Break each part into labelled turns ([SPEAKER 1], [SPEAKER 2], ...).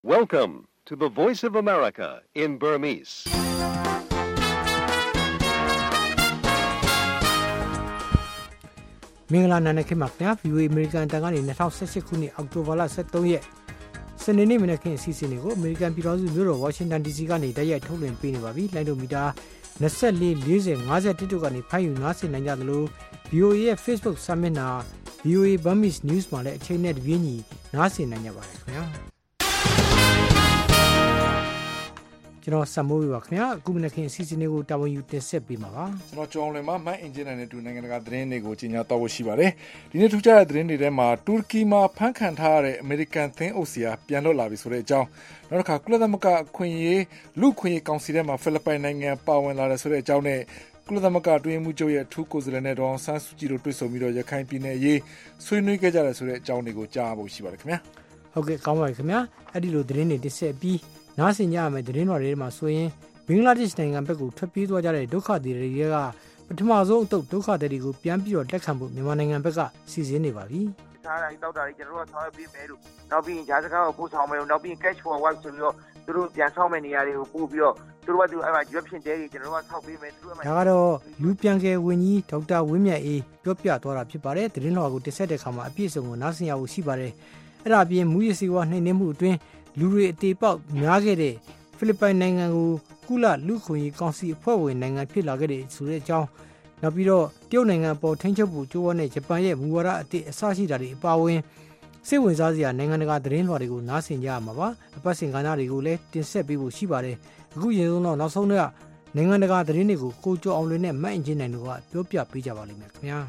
[SPEAKER 1] Welcome to the Voice of America in Burmese.
[SPEAKER 2] ။မင်္ဂလာနံနက်ခင်းပါခင်ဗျာ VOA American တန်ကနေ2018ခုနှစ်အောက်တိုဘာလ23ရက်စနေနေ့မနက်ခင်းအစီအစဉ်တွေကို American ပြည်ထောင်စုမြို့တော် Washington DC ကနေတိုက်ရိုက်ထုတ်လွှင့်ပေးနေပါပြီ။လိုင်းဒိုမီတာ24 40 50တို့ကနေဖိုင်ယူနားဆင်နိုင်ကြသလို VOA ရဲ့ Facebook စာမျက်နှာ VOA Burmese News မှာလည်းအချိန်နဲ့တပြေးညီနားဆင်နိုင်ကြပါတယ်ခင်ဗျာ။ကျွန်တော်စမိုးပါခင်ဗျာအခုမနက်ခင်းအစီအစဉ်တွေကိုတာဝန်ယူတင်ဆက်ပေးမှာပါ
[SPEAKER 3] ကျွန်တော်ကျောင်းလင်မှာမတ်အင်ဂျင်နဲ့တူနိုင်ငံတကာသတင်းတွေကိုကြီးညာတော့ဖို့ရှိပါတယ်ဒီနေ့ထူးခြားတဲ့သတင်းတွေထဲမှာတူရကီမှာဖမ်းခံထားရတဲ့အမေရိကန်သင်းအုပ်ဆရာပြန်လွတ်လာပြီဆိုတဲ့အကြောင်းနောက်တစ်ခါကုလသမဂ္ဂအခွင့်အရေးလူ့ခွင့်ရေးကောင်စီထဲမှာဖိလစ်ပိုင်နိုင်ငံပါဝင်လာတယ်ဆိုတဲ့အကြောင်းနဲ့ကုလသမဂ္ဂအတွင်းမှုချုပ်ရဲ့အထူးကိုယ်စားလှယ်နဲ့ဒေါအောင်ဆန်းစုကြည်တို့တွေ့ဆုံပြီးတော့ရခိုင်ပြည်နယ်အရေးဆွေးနွေးခဲ့ကြတယ်ဆိုတဲ့အကြောင်းတွေကိုကြားဖို့ရှိပါတယ်ခင်ဗျာ
[SPEAKER 2] ဟုတ်ကဲ့ကောင်းပါပြီခင်ဗျာအဲ့ဒီလိုသတင်းတွေတင်ဆက်ပြီးနားဆင်ကြရမယ့်သတင်းတော်တွေမှာဆိုရင်ဘင်္ဂလားဒေ့ရှ်နိုင်ငံဘက်ကိုထွက်ပြေးသွားကြတဲ့ဒုက္ခသည်တွေကပထမဆုံးအသုတ်ဒုက္ခသည်တွေကိုပြန်ပြီးတော့လက်ခံဖို့မြန်မာနိုင်ငံဘက်ကစီစဉ်နေပါပြီ
[SPEAKER 4] ။စားတိုင်းတောက်တာတွေကျွန်တော်တို့ကဆောင်ရွက်ပေးမယ်လို့နောက်ပြီးဂျာစကားကိုပို့ဆောင်မယ်လို့နောက်ပြီး cash for work ဆိုပြီးတော့သူတို့ပြန်ဆောင်မယ့်နေရာတွေကိုပို့ပြီးတော့သူတို့ကအဲ့မှာရွက်ဖြစ်တဲ့တွေကျွန်တော်တို့ကဆောက်ပေးမယ်သူတို့က
[SPEAKER 2] ဒါကတော့လူပြန်ကယ်ဝန်ကြီးဒေါက်တာဝင်းမြတ်အေးပြောပြသွားတာဖြစ်ပါတယ်သတင်းတော်ကိုတင်ဆက်တဲ့အခါမှာအပြည့်အစုံကိုနားဆင်ရဖို့ရှိပါတယ်အဲ့ဒါအပြင်မူရစီဝါနှိမ့်နှင်းမှုအတွင်းလူတွေအသေးပေါက်များခဲ့တဲ့ဖိလစ်ပိုင်နိုင်ငံကိုကုလလူ့ခွင့်ရေးကောင်စီအဖွဲ့ဝင်နိုင်ငံဖြစ်လာခဲ့တဲ့ဆိုတဲ့အကြောင်းနောက်ပြီးတော့တရုတ်နိုင်ငံပေါ်ထိန်းချုပ်ဖို့ကြိုးပမ်းတဲ့ဂျပန်ရဲ့မူဝါဒအသစ်အစရှိတာတွေအပါအဝင်စိတ်ဝင်စားစရာနိုင်ငံတကာသတင်းလွှာတွေကိုနားဆင်ကြရမှာပါအပတ်စဉ်ကဏ္ဍတွေကိုလည်းတင်ဆက်ပေးဖို့ရှိပါတယ်အခုရင်ဆုံးတော့နောက်ဆုံးတော့နိုင်ငံတကာသတင်းတွေကိုကိုကျော်အောင်လွင်နဲ့မတ်အင်ဂျင်နိုင်တို့ကပြောပြပေးကြပါလိမ့်မယ်ခင်ဗျာ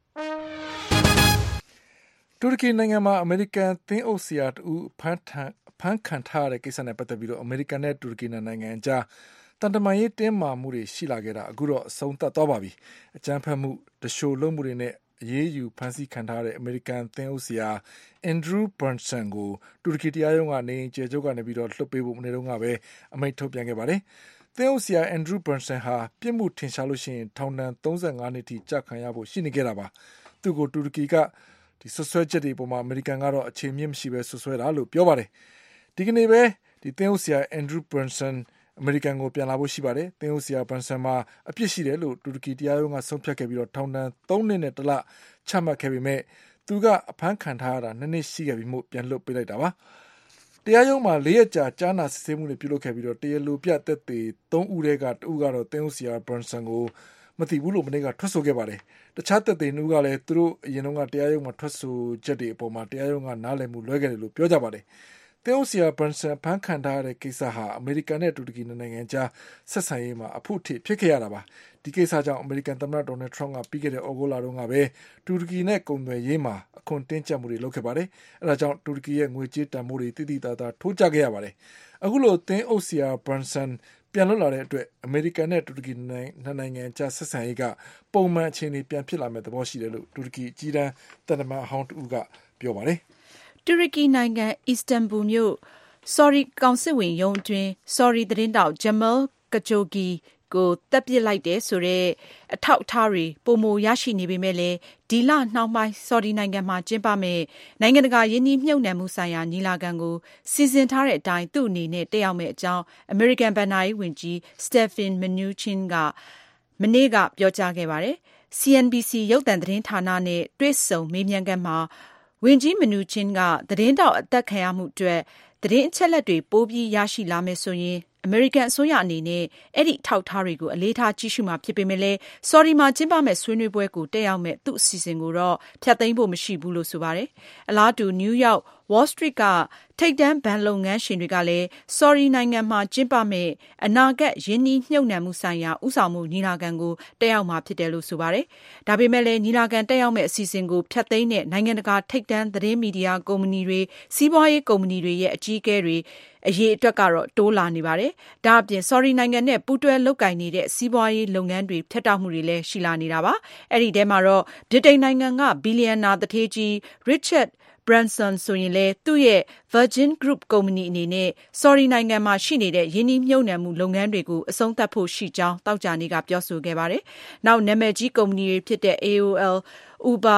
[SPEAKER 3] တူရကီနိုင်ငံမှာအမေရိကန်သင်းအုပ်ဆရာတူဖမ်းခံထားတဲ့ကိစ္စနဲ့ပတ်သက်ပြီးတော့အမေရိကန်နဲ့တူရကီနိုင်ငံကြားတန်တမာရေးတင်းမာမှုတွေရှိလာခဲ့တာအခုတော့အဆုံးသတ်သွားပါပြီအကြမ်းဖက်မှုတရှို့လုံးမှုတွေနဲ့အရေးယူဖမ်းဆီးခံထားတဲ့အမေရိကန်သင်းအုပ်ဆရာအန်ဒရူးဘန်ဆန်ကိုတူရကီတရားရုံးကနေကျေကျုပ်ကနေပြီးတော့လွှတ်ပေးဖို့မနေ့တုန်းကပဲအမိန့်ထုတ်ပြန်ခဲ့ပါတယ်သင်းအုပ်ဆရာအန်ဒရူးဘန်ဆန်ဟာပြစ်မှုထင်ရှားလို့ရှိရင်ထောင်ဒဏ်35နှစ်ထိကြာခံရဖို့ရှိနေခဲ့တာပါသူ့ကိုတူရကီကဒီဆွဆွဲချက်တွေပေါ်မှာအမေရိကန်ကတော့အခြေမြင့်မရှိပဲဆွဆွဲတာလို့ပြောပါတယ်ဒီကနေ့ပဲဒီသင်းအုပ်ဆရာအန်ဒရူးဘန်ဆန်အမေရိကန်ကိုပြန်လာဖို့ရှိပါတယ်သင်းအုပ်ဆရာဘန်ဆန်မှာအပြစ်ရှိတယ်လို့တူရကီတရားရုံးကဆုံးဖြတ်ခဲ့ပြီးတော့ထောင်ဒဏ်3နှစ်နဲ့1လချမှတ်ခဲ့ပေမဲ့သူကအဖမ်းခံထားရတာ2နှစ်ရှိခဲ့ပြီးမှပြန်လွတ်ပေးလိုက်တာပါတရားရုံးမှာ4ရက်ကြာကြားနာစစ်ဆေးမှုတွေပြုလုပ်ခဲ့ပြီးတော့တရားလိုပြသက်သေ3ဦးထဲက2ဦးကတော့သင်းအုပ်ဆရာဘန်ဆန်ကိုမသိဘူးလို့မနေ့ကထွက်ဆိုခဲ့ပါတယ်တခြားသက်သေ2ဦးကလည်းသူတို့အရင်ကတရားရုံးမှာထွက်ဆိုချက်တွေအပေါ်မှာတရားရုံးကနားလည်မှုလွဲခဲ့တယ်လို့ပြောကြပါတယ်သင်းအုပ်ဆရာဘန်ဆန်ဖမ်းခံထားရတဲ့ကိစ္စဟာအမေရိကန်နဲ့တူရကီနိုင်ငံကြားဆက်ဆံရေးမှာအဖို့အထိဖြစ်ခဲ့ရတာပါဒီကိစ္စကြောင့်အမေရိကန်သမ္မတဒေါ်နယ်ထရမ့်ကပြီးခဲ့တဲ့ဩဂုတ်လတုန်းကပဲတူရကီနဲ့ကုန်သွယ်ရေးမှာအခွန်တင်းကျပ်မှုတွေလုပ်ခဲ့ပါတယ်အဲဒါကြောင့်တူရကီရဲ့ငွေကြေးတန်ဖိုးတွေတိတိတသားထိုးကျခဲ့ရပါတယ်အခုလိုသင်းအုပ်ဆရာဘန်ဆန်ပြန်လွတ်လာတဲ့အတွက်အမေရိကန်နဲ့တူရကီနိုင်ငံကြားဆက်ဆံရေးကပုံမှန်အခြေအနေပြန်ဖြစ်လာမယ့်သဘောရှိတယ်လို့တူရကီအကြီးတန်းတန်တမန်အဟောင်းတူကပြောပါတယ်
[SPEAKER 5] တူရကီနိုင်ငံအီစတန်ဘူမြို့ဆော်ရီကောင်စစ်ဝင်ရုံးအတွင်းဆော်ရီသတင်းတောက်ဂျမဲလ်ကဂျိုဂီကိုတပ်ပစ်လိုက်တဲ့ဆိုတဲ့အထောက်အထားတွေပုံမရရှိနေပေမဲ့လည်းဒီလနှောင်းပိုင်းဆော်ဒီနိုင်ငံမှာကျင်းပမဲ့နိုင်ငံတကာယင်းနှိမ့်မြုပ်နှံမှုဆိုင်ရာညီလာခံကိုစီစဉ်ထားတဲ့အတိုင်းသူ့အနေနဲ့တက်ရောက်မဲ့အကြောင်းအမေရိကန်ဗန်နာရေးဝန်ကြီးစတက်ဖင်မနူးချင်းကမနေ့ကပြောကြားခဲ့ပါတယ် CNBC ရုပ်သံသတင်းဌာနနဲ့တွေ့ဆုံမေးမြန်းခန်းမှာဝန်ကြီးမနူးချင်းကသတင်းတောက်အသက်ခံရမှုအတွက်သတင်းအချက်လက်တွေပိုပြီးရရှိလာမယ်ဆိုရင်အမေရိကန်အစိုးရအနေနဲ့အဲ့ဒီထောက်ထားတွေကိုအလေးထားကြည့်ရှုမှာဖြစ်ပေမဲ့လည်းဆော်ဒီမှာကျင်းပမဲ့ဆွေးနွေးပွဲကိုတက်ရောက်မဲ့သူ့အစီအစဉ်ကိုတော့ဖျက်သိမ်းဖို့မရှိဘူးလို့ဆိုပါတယ်အလားတူနယူးယောက် Wall Street ကထိပ်တန်းဘဏ်လုပ်ငန်းရှင်တွေကလည်းဆော်ဒီနိုင်ငံမှာကျင်းပမဲ့အနာဂတ်ယင်းနှိမ့်မြုပ်နှံမှုဆိုင်ရာဥဆောင်မှုညီလာခံကိုတက်ရောက်မှာဖြစ်တယ်လို့ဆိုပါတယ်ဒါပေမဲ့လည်းညီလာခံတက်ရောက်မဲ့အစီအစဉ်ကိုဖျက်သိမ်းတဲ့နိုင်ငံတကာထိပ်တန်းသတင်းမီဒီယာကုမ္ပဏီတွေစီးပွားရေးကုမ္ပဏီတွေရဲ့အကြီးအကဲတွေအရေးအတွက်ကတော့တိုးလာနေပါတယ်။ဒါအပြင်ဆော်ရီနိုင်ငံနဲ့ပူးတွဲလုပ်ကိုင်နေတဲ့စီးပွားရေးလုပ်ငန်းတွေဖျက်တောက်မှုတွေလည်းရှိလာနေတာပါ။အဲ့ဒီထဲမှာတော့ဗြိတိန်နိုင်ငံကဘီလီယံနာသူဌေးကြီး Richard Branson ဆိုရင်လည်းသူ့ရဲ့ Virgin Group ကုမ္ပဏီအနေနဲ့ဆော်ဒီနိုင်ငံမှာရှိနေတဲ့ယင်းနှိမ့်မြုပ်နှံမှုလုပ်ငန်းတွေကိုအဆုံးသတ်ဖို့ရှိကြောင်းသောကြာနေ့ကပြောဆိုခဲ့ပါတယ်။နောက်နာမည်ကြီးကုမ္ပဏီတွေဖြစ်တဲ့ AOL, Uber,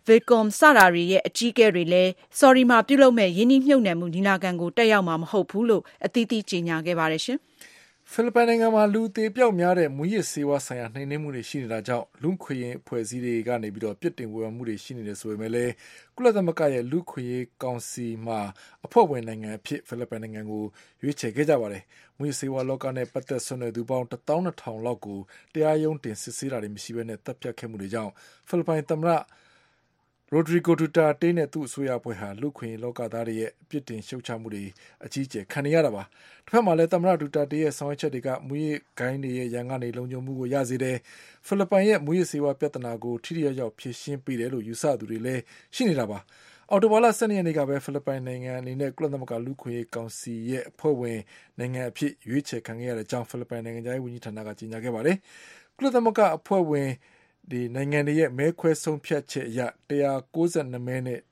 [SPEAKER 5] Vilcom စတာတွေရဲ့အကြီးအကဲတွေလည်း Sorry မှာပြုလုပ်မဲ့ယင်းနှိမ့်မြုပ်နှံမှုညီလာခံကိုတက်ရောက်မှာမဟုတ်ဘူးလို့အသီးသီးကြေညာခဲ့ပါတယ်ရှင်။
[SPEAKER 3] ဖိလစ်ပိုင်နိုင်ငံမှာလူသေပြောက်များတဲ့မူရစ်ဆေးဝါးဆိုင်ရာနှိမ်နင်းမှုတွေရှိနေတာကြောင့်လူခွေရင်အဖွဲ့အစည်းတွေကနေပြစ်တင်ဝေဖန်မှုတွေရှိနေတယ်ဆိုပေမဲ့လည်းကုလသမဂ္ဂရဲ့လူခွေရေးကောင်စီမှာအဖွဲ့ဝင်နိုင်ငံအဖြစ်ဖိလစ်ပိုင်နိုင်ငံကိုရွေးချယ်ခဲ့ကြပါတယ်။မူရစ်ဆေးဝါးလောကနဲ့ပတ်သက်ဆွနွယ်သူပေါင်း 12,000 လောက်ကိုတရားရုံးတင်စစ်ဆေးတာတွေမရှိဘဲနဲ့တပ်ဖြတ်ခဲ့မှုတွေကြောင့်ဖိလစ်ပိုင်သမ္မတRodrigo Duterte နဲ့သူ့အစိုးရအဖွဲ့ဟာလူခွင့်လောကသားတွေရဲ့အပြစ်တင်ရှုတ်ချမှုတွေအကြီးအကျယ်ခံနေရတာပါ။တစ်ဖက်မှာလည်းသမ္မတဒူတာတေးရဲ့ဆောင်ရွက်ချက်တွေကမူရစ်ဂိုင်းတွေရဲ့ရန်ကနေလုံခြုံမှုကိုရစေတယ်။ဖိလစ်ပိုင်ရဲ့မူရစ်ဆေးဝါးပြဿနာကိုထိထိရောက်ရောက်ဖြေရှင်းပေးတယ်လို့ယူဆသူတွေလည်းရှိနေတာပါ။အော်တိုဘာလ12ရက်နေ့ကပဲဖိလစ်ပိုင်နိုင်ငံအနေနဲ့ကုလသမဂ္ဂလူခွင့်ရေးကောင်စီရဲ့အဖွဲ့ဝင်နိုင်ငံအဖြစ်ရွေးချယ်ခံခဲ့ရတဲ့အကြောင်းဖိလစ်ပိုင်နိုင်ငံသားရေးဝန်ကြီးဌာနကကြေညာခဲ့ပါတယ်။ကုလသမဂ္ဂအဖွဲ့ဝင်နိုင်ငံတွေရဲ့မဲခွဲဆုံးဖြတ်ချက်အရ192မဲနဲ့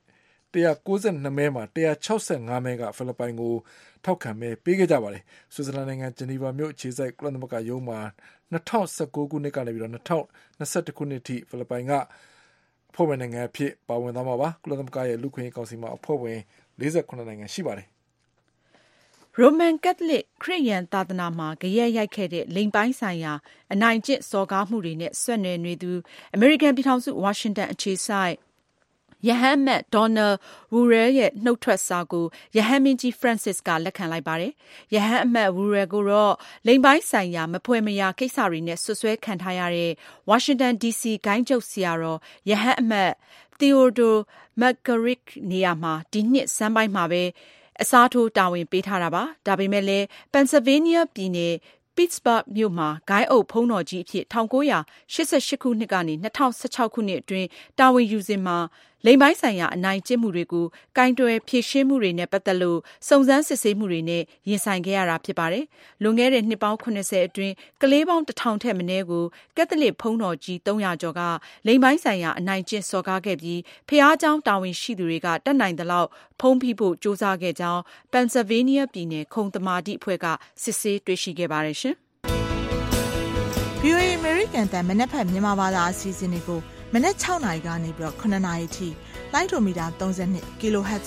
[SPEAKER 3] 192မဲမှာ165မဲကဖိလစ်ပိုင်ကိုထောက်ခံမဲပေးခဲ့ကြပါတယ်။ဆွစ်ဇာလန်နိုင်ငံဂျနီဗာမြို့အခြေစိုက်ကုလသမဂ္ဂရုံးမှာ2019ခုနှစ်ကနေပြီးတော့2021ခုနှစ်ထိဖိလစ်ပိုင်ကအဖွဲ့ဝင်နိုင်ငံအဖြစ်ပါဝင်သွားမှာပါ။ကုလသမဂ္ဂရဲ့လူခွင့်ရေးကောင်စီမှာအဖွဲ့ဝင်48နိုင်ငံရှိပါတယ်။
[SPEAKER 5] ရိုမန်ကက်သလစ်ခရစ်ယာန်သာသနာမှာဂယက်ရိုက်ခဲ့တဲ့လိင်ပိုင်းဆိုင်ရာအနိုင်ကျင့်စော်ကားမှုတွေနဲ့ဆက်နွယ်နေသူအမေရိကန်ပြည်ထောင်စုဝါရှင်တန်အခြေစိုက်ယဟန်အမတ်ဒေါ်နယ်ဝူရယ်ရဲ့နှုတ်ထွက်စာကိုယဟန်မင်းကြီးဖရန့်စစ်ကလက်ခံလိုက်ပါတယ်။ယဟန်အမတ်ဝူရယ်ကိုတော့လိင်ပိုင်းဆိုင်ရာမဖွဲ့မရကိစ္စတွေနဲ့ဆွဆွဲခံထားရတဲ့ဝါရှင်တန် DC ဂိုင်းချုပ်ဆရာတော်ယဟန်အမတ်သီယိုဒိုမက်ဂရစ်နေရာမှာဒီနှစ်ဆန်းပိုင်းမှာပဲအစားထိုးတာဝန်ပေးထားတာပါ။ဒါပေမဲ့လည်းပန်ဆယ်ဗေးနီးယားပြည်နယ်Pittsburgh မြို့မှာဂိုင်းအုပ်ဘုန်းတော်ကြီးအဖြစ်1988ခုနှစ်ကနေ2016ခုနှစ်အတွင်းတာဝန်ယူစဉ်မှာလိင်ပိုင်းဆိုင်ရာအနိုင်ကျင့်မှုတွေကိုကင်တွယ်ဖြေရှင်းမှုတွေနဲ့ပတ်သက်လို့စုံစမ်းစစ်ဆေးမှုတွေနဲ့ရင်ဆိုင်ခဲ့ရတာဖြစ်ပါတယ်။လွန်ခဲ့တဲ့နှစ်ပေါင်း80အတွင်းကလေးပေါင်း1000ထက်မနည်းကိုကက်သလစ်ဘုန်းတော်ကြီး300ကျော်ကလိင်ပိုင်းဆိုင်ရာအနိုင်ကျင့်စော်ကားခဲ့ပြီးဖျားเจ้าတာဝန်ရှိသူတွေကတတ်နိုင်သလောက်ဖုံးဖိဖို့ကြိုးစားခဲ့ကြောင်းပန်ဆယ်ဗေးနီးယားပြည်နယ်ခုံသမာဓိအဖွဲ့ကစစ်ဆေးတွေ့ရှိခဲ့ပါတယ်ရှင်။
[SPEAKER 6] VOA American တန်မနက်ဖြန်မြန်မာဘာသာအစီအစဉ်တွေကိုမနက်6နာရီကနေပြီးတော့9နာရီထိလိုင်းဒိုမီတာ32 kHz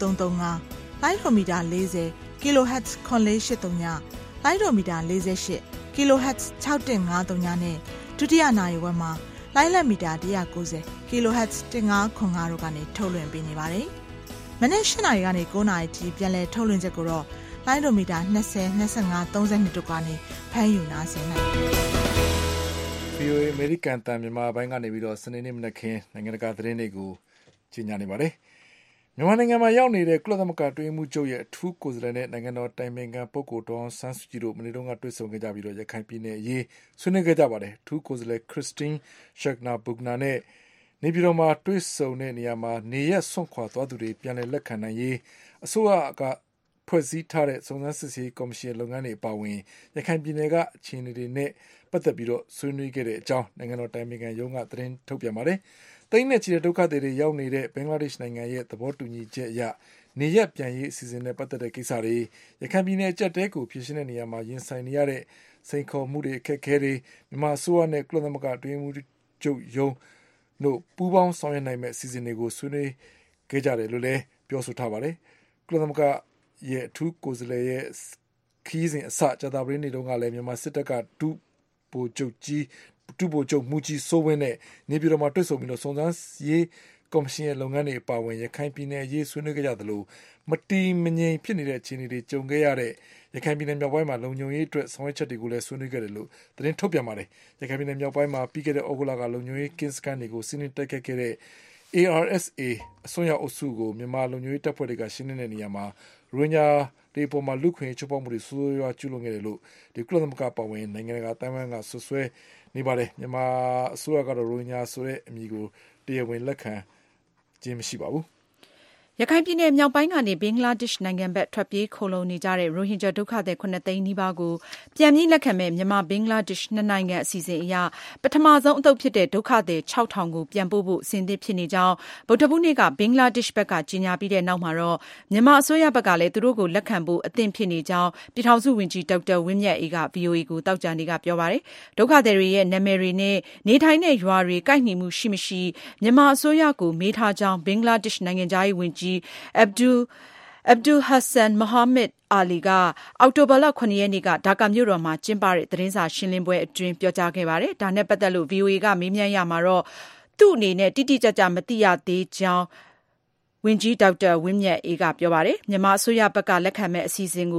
[SPEAKER 6] 9335လိုင်းဒိုမီတာ40 kHz 9483ညလိုင်းဒိုမီတာ48 kHz 6153နဲ့ဒုတိယနာရီဝက်မှာလိုင်းလက်မီတာ190 kHz 1505တို့ကနေထုတ်လွှင့်ပေးနေပါတယ်။မနက်8နာရီကနေ9နာရီထိပြန်လည်ထုတ်လွှင့်ချက်ကိုတော့လိုင်းဒိုမီတာ20 25 32တို့ကနေဖမ်းယူနားဆင်နိုင်ပါတယ်။
[SPEAKER 3] VOA American တန်မြန်မာဘိုင်းကနေပြီးတော့စနေနေ့မနက်ခင်းနိုင်ငံတကာသတင်းတွေကိုကြီးညာနေပါတယ်။မြန်မာနိုင်ငံမှာရောက်နေတဲ့ကုလသမဂ္ဂတွင်းမှုချုပ်ရဲ့အထူးကိုယ်စားလှယ်နဲ့နိုင်ငံတော်တိုင်ပင်ခံပုဂ္ဂိုလ်ဒေါ်အောင်ဆန်းစုကြည်တို့မနေ့တုန်းကတွေ့ဆုံခဲ့ကြပြီးတော့ရခိုင်ပြည်နယ်အရေးဆွေးနွေးခဲ့ကြပါတယ်။အထူးကိုယ်စားလှယ် Christine Schraner Burgener နဲ့နေပြည်တော်မှာတွေ့ဆုံတဲ့နေရာမှာနေရက်ဆွန့်ခွာသွားသူတွေပြန်လည်လက်ခံနိုင်ရေးအစိုးရကဖွဲ့စည်းထားတဲ့စုံစမ်းစစ်ဆေးကော်မရှင်လုပ်ငန်းတွေအပါအဝင်ရခိုင်ပြည်နယ်ကအခြေအနေတွေနဲ့ပတ်သက်ပြီးတော့ဆွေးနွေးခဲ့တဲ့အကြောင်းနိုင်ငံတော်တိုင်ပင်ခံရုံးကသတင်းထုတ်ပြန်ပါတယ်။သိန်းနဲ့ချီတဲ့ဒုက္ခသည်တွေရောက်နေတဲ့ဘင်္ဂလားဒေ့ရှ်နိုင်ငံရဲ့သဘောတူညီချက်အရနေရက်ပြန်ရေးအစီအစဉ်နဲ့ပတ်သက်တဲ့ကိစ္စတွေရခိုင်ပြည်နယ်အကျပ်တဲကိုဖြေရှင်းတဲ့နေရာမှာရင်ဆိုင်နေရတဲ့စိန်ခေါ်မှုတွေအခက်အခဲတွေမြန်မာအစိုးရနဲ့ကုလသမဂ္ဂအတွင်းမှုချုပ်ရုံးတို့ပူးပေါင်းဆောင်ရွက်နိုင်မဲ့အစီအစဉ်တွေကိုဆွေးနွေးခဲ့ကြတယ်လို့လည်းပြောဆိုထားပါတယ်။ကုလသမဂ္ဂရဲ့အထူးကိုယ်စားလှယ်ရဲ့ခီးစဉ်အစကြာသပတေးနေ့တုန်းကလည်းမြန်မာစစ်တပ်ကဒုဗိုလ်ချုပ်မူကြီးစိုးဝင်းနဲ့နေပြည်တော်မှာတွေ့ဆုံပြီးတော့စုံစမ်းရေးကော်မရှင်ရဲ့လုပ်ငန်းတွေအပါအဝင်ရခိုင်ပြည်နယ်အရေးဆွေးနွေးကြသလိုမတီးမငြိမ်ဖြစ်နေတဲ့အခြေအနေတွေကြုံခဲ့ရတဲ့ရခိုင်ပြည်နယ်မြောက်ပိုင်းမှာလုံခြုံရေးအတွက်ဆောင်ရွက်ချက်တွေကိုလည်းဆွေးနွေးခဲ့တယ်လို့သတင်းထုတ်ပြန်ပါတယ်။ရခိုင်ပြည်နယ်မြောက်ပိုင်းမှာပြီးခဲ့တဲ့ဩဂုတ်လကလုံခြုံရေးကင်းစခန်းတွေကိုစီးနင်းတိုက်ခတ်ခဲ့တဲ့ ARSA အစွန်းရောက်အုပ်စုကိုမြန်မာလုံခြုံရေးတပ်ဖွဲ့တွေကရှင်းနေတဲ့နေရာမှာရိုဟင်ဂျာတွေပေါ်မှာလူခွင့်ချိုးဖောက်မှုတွေဆိုးရွားကျူးလွန်ခဲ့တယ်လို့ဒီကုလသမဂ္ဂပါဝင်နိုင်ငံတကာအတိုင်းအဝန်ကဆွဆွဲနေပါတယ်။မြန်မာအစိုးရကတော့ရိုဟင်ဂျာဆိုတဲ့အမည်ကိုတရားဝင်လက်ခံခြင်းမရှိပါဘူး။
[SPEAKER 5] ရခိုင်ပြည်နယ်မြောက်ပိုင်းကနေဘင်္ဂလားဒေ့ရှ်နိုင်ငံဘက်ထွက်ပြေးခိုလှုံနေကြတဲ့ရိုဟင်ဂျာဒုက္ခသည်9သိန်းနီးပါးကိုပြန်ပြီးလက်ခံမဲ့မြန်မာဘင်္ဂလားဒေ့ရှ်နှစ်နိုင်ငံအစီအစဉ်အရပထမဆုံးအသုတ်ဖြစ်တဲ့ဒုက္ခသည် 6,000 ကိုပြန်ပို့ဖို့အစဉ်သင့်ဖြစ်နေကြောင်းဗုဒ္ဓဘုနေ့ကဘင်္ဂလားဒေ့ရှ်ဘက်ကကြေညာပြီးတဲ့နောက်မှာတော့မြန်မာအစိုးရဘက်ကလည်းသူတို့ကိုလက်ခံဖို့အသင့်ဖြစ်နေကြောင်းပြည်ထောင်စုဝန်ကြီးဒေါက်တာဝင်းမြတ်အေးက VOA ကိုတောက်ကြနေကပြောပါတယ်ဒုက္ခသည်တွေရဲ့နာမည်တွေနဲ့နေထိုင်တဲ့ရွာတွေကိုက်ညီမှုရှိမရှိမြန်မာအစိုးရကိုမေးထားကြောင်းဘင်္ဂလားဒေ့ရှ်နိုင်ငံသားရေးဝန်ကြီးAbdul Hassan Mohammed Ali ကအောက်တိုဘာလ 9 ရက်နေ့ကဒါကာမြို့တော်မှာကျင်းပတဲ့သတင်းစာရှင်းလင်းပွဲအတွင်းပြောကြားခဲ့ပါတယ်။ဒါနဲ့ပတ်သက်လို့ VOA ကမေးမြန်းရမှာတော့သူ့အနေနဲ့တိတိကျကျမသိရသေးကြောင်းဝန်ကြီးဒေါက်တာဝင်းမြတ်အေးကပြောပါတယ်။မြန်မာအစိုးရဘက်ကလက်ခံမဲ့အစီအစဉ်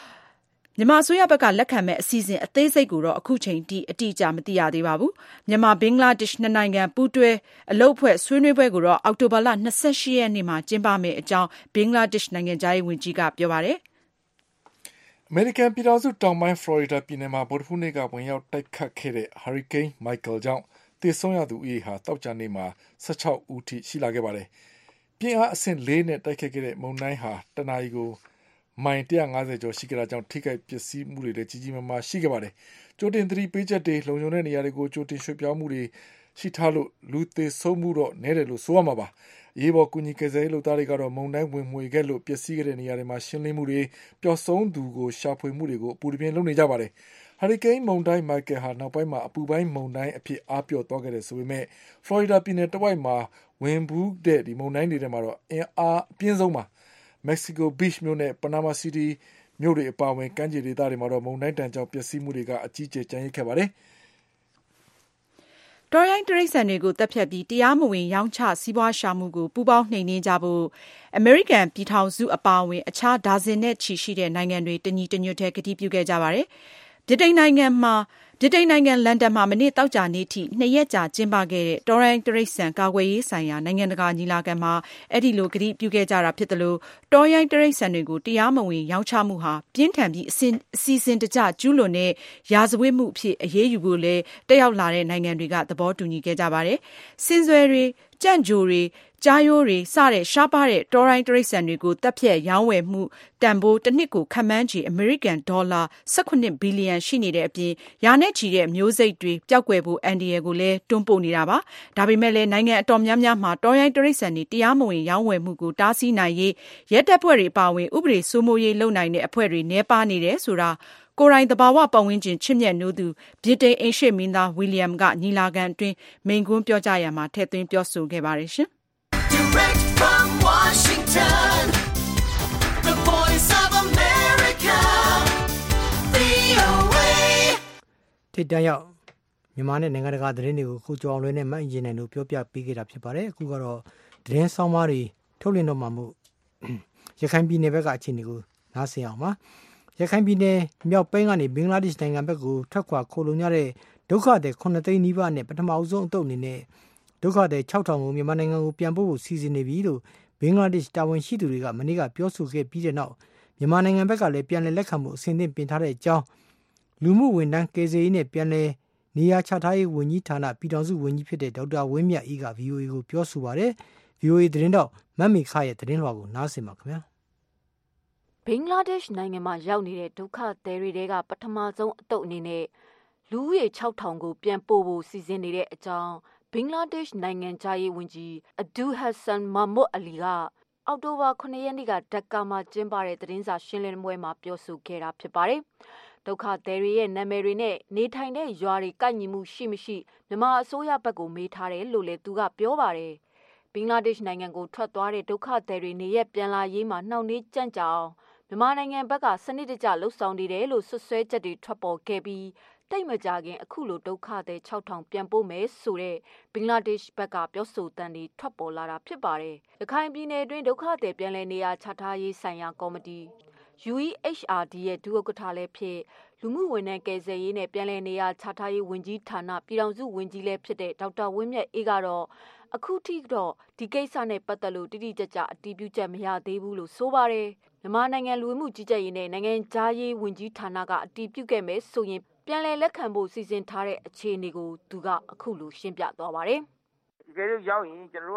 [SPEAKER 5] အသေးစိတ်ကိုတော့အခုချိန်ထိအတိအကျမသိရသေးပါဘူး။မြန်မာဘင်္ဂလားဒေ့ရှ်နှစ်နိုင်ငံပူးတွဲအလုပ်အဖွဲ့ဆွေးနွေးပွဲကိုတော့အောက်တိုဘာလ 28 ရက်နေ့မှာကျင်းပမယ်အကြောင်းဘင်္ဂလားဒေ့ရှ်နိုင်ငံသားရေးဝန်ကြီးကပြောပါတယ်
[SPEAKER 3] ။အမေရိကန်ပြည်ထောင်စုတောင်ပိုင်းဖလော်ရီဒါပြည်နယ်မှာဗုဒ္ဓဟူးနေ့ကဝင်ရောက်တိုက်ခတ်ခဲ့တဲ့ဟာရီကိန်းမိုက်ကယ်ကြောင့်သေဆုံးရသူဦးရေဟာတောက်ကြနေ့မှာ16ဦးထိရှိလာခဲ့ပါတယ်။ပြင်းအားအဆင့်4နဲ့တိုက်ခတ်ခဲ့တဲ့မုန်တိုင်းဟာတနအီကိုမိုင်150ကျော်ရှိခဲ့တာကြောင့်ထိခိုက်ပျက်စီးမှုတွေလည်းကြီးကြီးမားမားရှိခဲ့ပါတယ်။ကြိုတင်သတိပေးချက်တွေလုံခြုံတဲ့နေရာတွေကိုကြိုတင်ရွှေ့ပြောင်းမှုတွေရှိထားလို့လူသေဆုံးမှုတော့နည်းတယ်လို့ဆိုရမှာပါ။အရေးပေါ်ကူညီကယ်ဆယ်ရေးလုပ်သားတွေကတော့မုန်တိုင်းဝင်မွေခဲ့လို့ပျက်စီးခဲ့တဲ့နေရာတွေမှာရှင်းလင်းမှုတွေပျောက်ဆုံးသူကိုရှာဖွေမှုတွေကိုအပူတပြင်းလုပ်နေကြပါတယ်။ဟာရီကိန်းမုန်တိုင်းမိုက်ကယ်ဟာနောက်ပိုင်းမှာအပူပိုင်းမုန်တိုင်းအဖြစ်အားပျော့သွားခဲ့တယ်ဆိုပေမဲ့ဖလော်ရီဒါပြည်နယ်တဝိုက်မှာဝင်ဘူးတဲ့ဒီမုန်တိုင်းတွေထဲမှာတော့အင်အားအပြင်းဆုံးပါမက္ကဆီကိုဘီချ်မြို့နဲ့ပနာမာစီတီမြို့တွေအပါအဝင်ကမ်းခြေဒေသတွေမှာတော့မုန်တိုင်းတန်ကြောင့်ပျက်စီးမှုတွေကအကြီးအကျယ်ကျန်ရစ်ခဲ့ပါတယ်
[SPEAKER 5] ။တော်ရိုင်းတရိတ်ဆန်တွေကိုတပ်ဖြတ်ပြီးတရားမဝင်ရောင်းချစီးပွားရှာမှုကိုပူးပေါင်းနှိမ်နင်းကြဖို့အမေရိကန်ပြည်ထောင်စုအပါအဝင်အခြားဒါဇင်နဲ့ချီရှိတဲ့နိုင်ငံတွေတညီတညွတ်တည်းကတိပြုခဲ့ကြပါတယ်။ဗြိတိန်နိုင်ငံလန်ဒန်မှာမနေ့တောက်ကြနေ့ထိ2ရက်ကြာကျင်းပခဲ့တဲ့တော်ရိုင်းတရိတ်ဆန်ကာကွယ်ရေးဆိုင်ရာနိုင်ငံတကာညီလာခံမှာအဲ့ဒီလိုကတိပြုခဲ့ကြတာဖြစ်တယ်လို့တော်ရိုင်းတရိတ်ဆန်တွေကိုတရားမဝင်ရောင်းချမှုဟာပြင်းထန်ပြီးအစီအစဉ်တကျကျူးလွန်တဲ့ရာဇဝတ်မှုအဖြစ်အရေးယူဖို့လည်းတက်ရောက်လာတဲ့နိုင်ငံတွေကသဘောတူညီခဲ့ကြပါတယ်။စင်စွယ်တွေကြံ့ကြိုတွေကြားရိုးတွေစတဲ့ရှားပါတဲ့တော်ရိုင်းတရိတ်ဆန်တွေကိုတပ်ဖြတ်ရောင်းဝယ်မှုတန်ဖိုးတစ်နှစ်ကိုခန့်မှန်းချေအမေရိကန်ဒေါ်လာ18ဘီလီယံရှိနေတဲ့အပြင်ရာနဲ့ချီတဲ့မျိုးစိတ်တွေပျောက်ကွယ်ဖို့အန္တရာယ်ကိုလည်းတွန်းပို့နေတာပါ။ဒါပေမဲ့လည်းနိုင်ငံအတော်များများမှာတော်ရိုင်းတရိတ်ဆန်တွေတရားမဝင်ရောင်းဝယ်မှုကိုတားဆီးနိုင်ရေးရဲတပ်ဖွဲ့တွေအပါအဝင်ဥပဒေစိုးမိုးရေးလုပ်နိုင်တဲ့အဖွဲ့တွေနှဲပါနေတယ်ဆိုတာကိုယ်တိုင်သဘာဝပတ်ဝန်းကျင်ချစ်မြတ်နိုးသူဗြိတိန်အိမ်ရှေ့မင်းသားဝီလျံကညီလာခံအတွင်းမိန့်ခွန်းပြောကြားရမှာထည့်သွင်းပြောဆိုခဲ့ပါတယ်ရှင်။
[SPEAKER 7] Direct from Washington, the voice of America, VOA.
[SPEAKER 2] ထိပ်တန်းရောက်မြန်မာနဲ့နိုင်ငံတကာသတင်းတွေကိုကိုကျော်အောင်လွင်နဲ့မအင်ဂျင်နယ်တို့ပြောပြပေးခဲ့တာဖြစ်ပါတယ်။အခုကတော့သတင်းဆောင်မတွေထုတ်လွှင့်တော့မှမို့ရခိုင်ပြည်နယ်ဘက်ကအခြေအနေကိုနားဆင်အောင်ပါ။ရခိုင်ပြည်နယ်မြောက်ပိုင်းကနေဘင်္ဂလားဒေ့ရှ်နိုင်ငံဘက်ကိုထွက်ခွာခိုလုံရတဲ့ဒုက္ခသည်9သိန်းနီးပါးနဲ့ပထမအဆုံးအသုတ်အနေနဲ့ဒုက္ခသည် 6,000 ကိုမြန်မာနိုင်ငံကိုပြန်ပို့ဖို့စီစဉ်နေပြီလို့ဘင်္ဂလားဒေ့ရှ်တာဝန်ရှိသူတွေကမနေ့ကပြောဆိုခဲ့ပြီးတဲ့နောက်မြန်မာနိုင်ငံဘက်ကလည်းပြန်လည်လက်ခံမှုအစဉ်သင့်ပြင်ထားတဲ့အကြောင်းလူမှုဝန်ထမ်းကေဇေးနဲ့ပြန်လည်နေရာချထားရေးဝန်ကြီးဌာနပြည်ထောင်စုဝန်ကြီးဖြစ်တဲ့ဒေါက်တာဝင်းမြတ်အေးက VOA ကိုပြောဆိုပါတယ်။ VOA သတင်းတော့မတ်မီခရဲ့သတင်းလွှာကိုနားဆင်ပါခင်ဗျာ
[SPEAKER 8] ။ဘင်္ဂလားဒေ့ရှ်နိုင်ငံမှာရောက်နေတဲ့ဒုက္ခသည်တွေကပထမဆုံးအသုတ်အနေနဲ့လူဦးရေ 6,000 ကိုပြန်ပို့ဖို့စီစဉ်နေတဲ့အကြောင်းဘင်္ဂလားဒေ့ရှ်နိုင်ငံသားရေးဝန်ကြီးအဒူဟတ်ဆန်မာမွတ်အလီကအောက်တိုဘာ 9 ရက်နေ့ကဒက္ကာမှာကျင်းပတဲ့သတင်းစာရှင်းလင်းပွဲမှာပြောဆိုခဲ့တာဖြစ်ပါတယ်။ဒုက္ခသည်တွေရဲ့နာမည်တွေနဲ့နေထိုင်တဲ့ရွာတွေကိုက်ညီမှုရှိမရှိမြန်မာအစိုးရဘက်ကိုမေးထားတယ်လို့လည်းသူကပြောပါတယ်။ဘင်္ဂလားဒေ့ရှ်နိုင်ငံကိုထွက်သွားတဲ့ဒုက္ခသည်တွေနေရပြန်လာရေးမှာနှောင့်နှေးကြန့်ကြာအောင်မြန်မာနိုင်ငံဘက်ကစနစ်တကျလှုပ်ဆောင်နေတယ်လို့ဆွဆွဲချက်တွေထွက်ပေါ်ခဲ့ပြီးတိတ်မကြခင်အခုလိုဒုက္ခသည် 6,000 ပြန်ပို့မယ်ဆိုတဲ့ဘင်္ဂလားဒေ့ရှ်ဘက်ကပြောဆိုတမ်းတွေထွက်ပေါ်လာတာဖြစ်ပါတယ်။ရခိုင်ပြည်နယ်တွင်ဒုက္ခသည်ပြန်လည်နေရာချထားရေးဆိုင်ရာကော်မတီ UEHRD ရဲ့ဒုဥက္ကဋ္ဌလည်းဖြစ်လူမှုဝန်ထမ်းကယ်ဆယ်ရေးနဲ့ပြန်လည်နေရာချထားရေးဝန်ကြီးဌာနပြည်ထောင်စုဝန်ကြီးလည်းဖြစ်တဲ့ဒေါက်တာဝင်းမြတ်အေးကတော့အခုထိတော့ဒီကိစ္စနဲ့ပတ်သက်လို့တိတိကျကျအတည်ပြုချက်မရသေးဘူးလို့ဆိုပါတယ်။မြန်မာနိုင်ငံလူမှုကြီးကြပ်ရေးနဲ့နိုင်ငံသားရေးဝန်ကြီးဌာနကအတည်ပြုခဲ့မယ်ဆိုရင်ပြန်လည်လက်ခံဖို့စီစဉ်ထားတဲ့အခြေအနေကိုသူကအခုလိုရှင်းပြသွားပါတယ်
[SPEAKER 4] ။ဒီကဲရောက်ရင်ကျွန်တော်တို့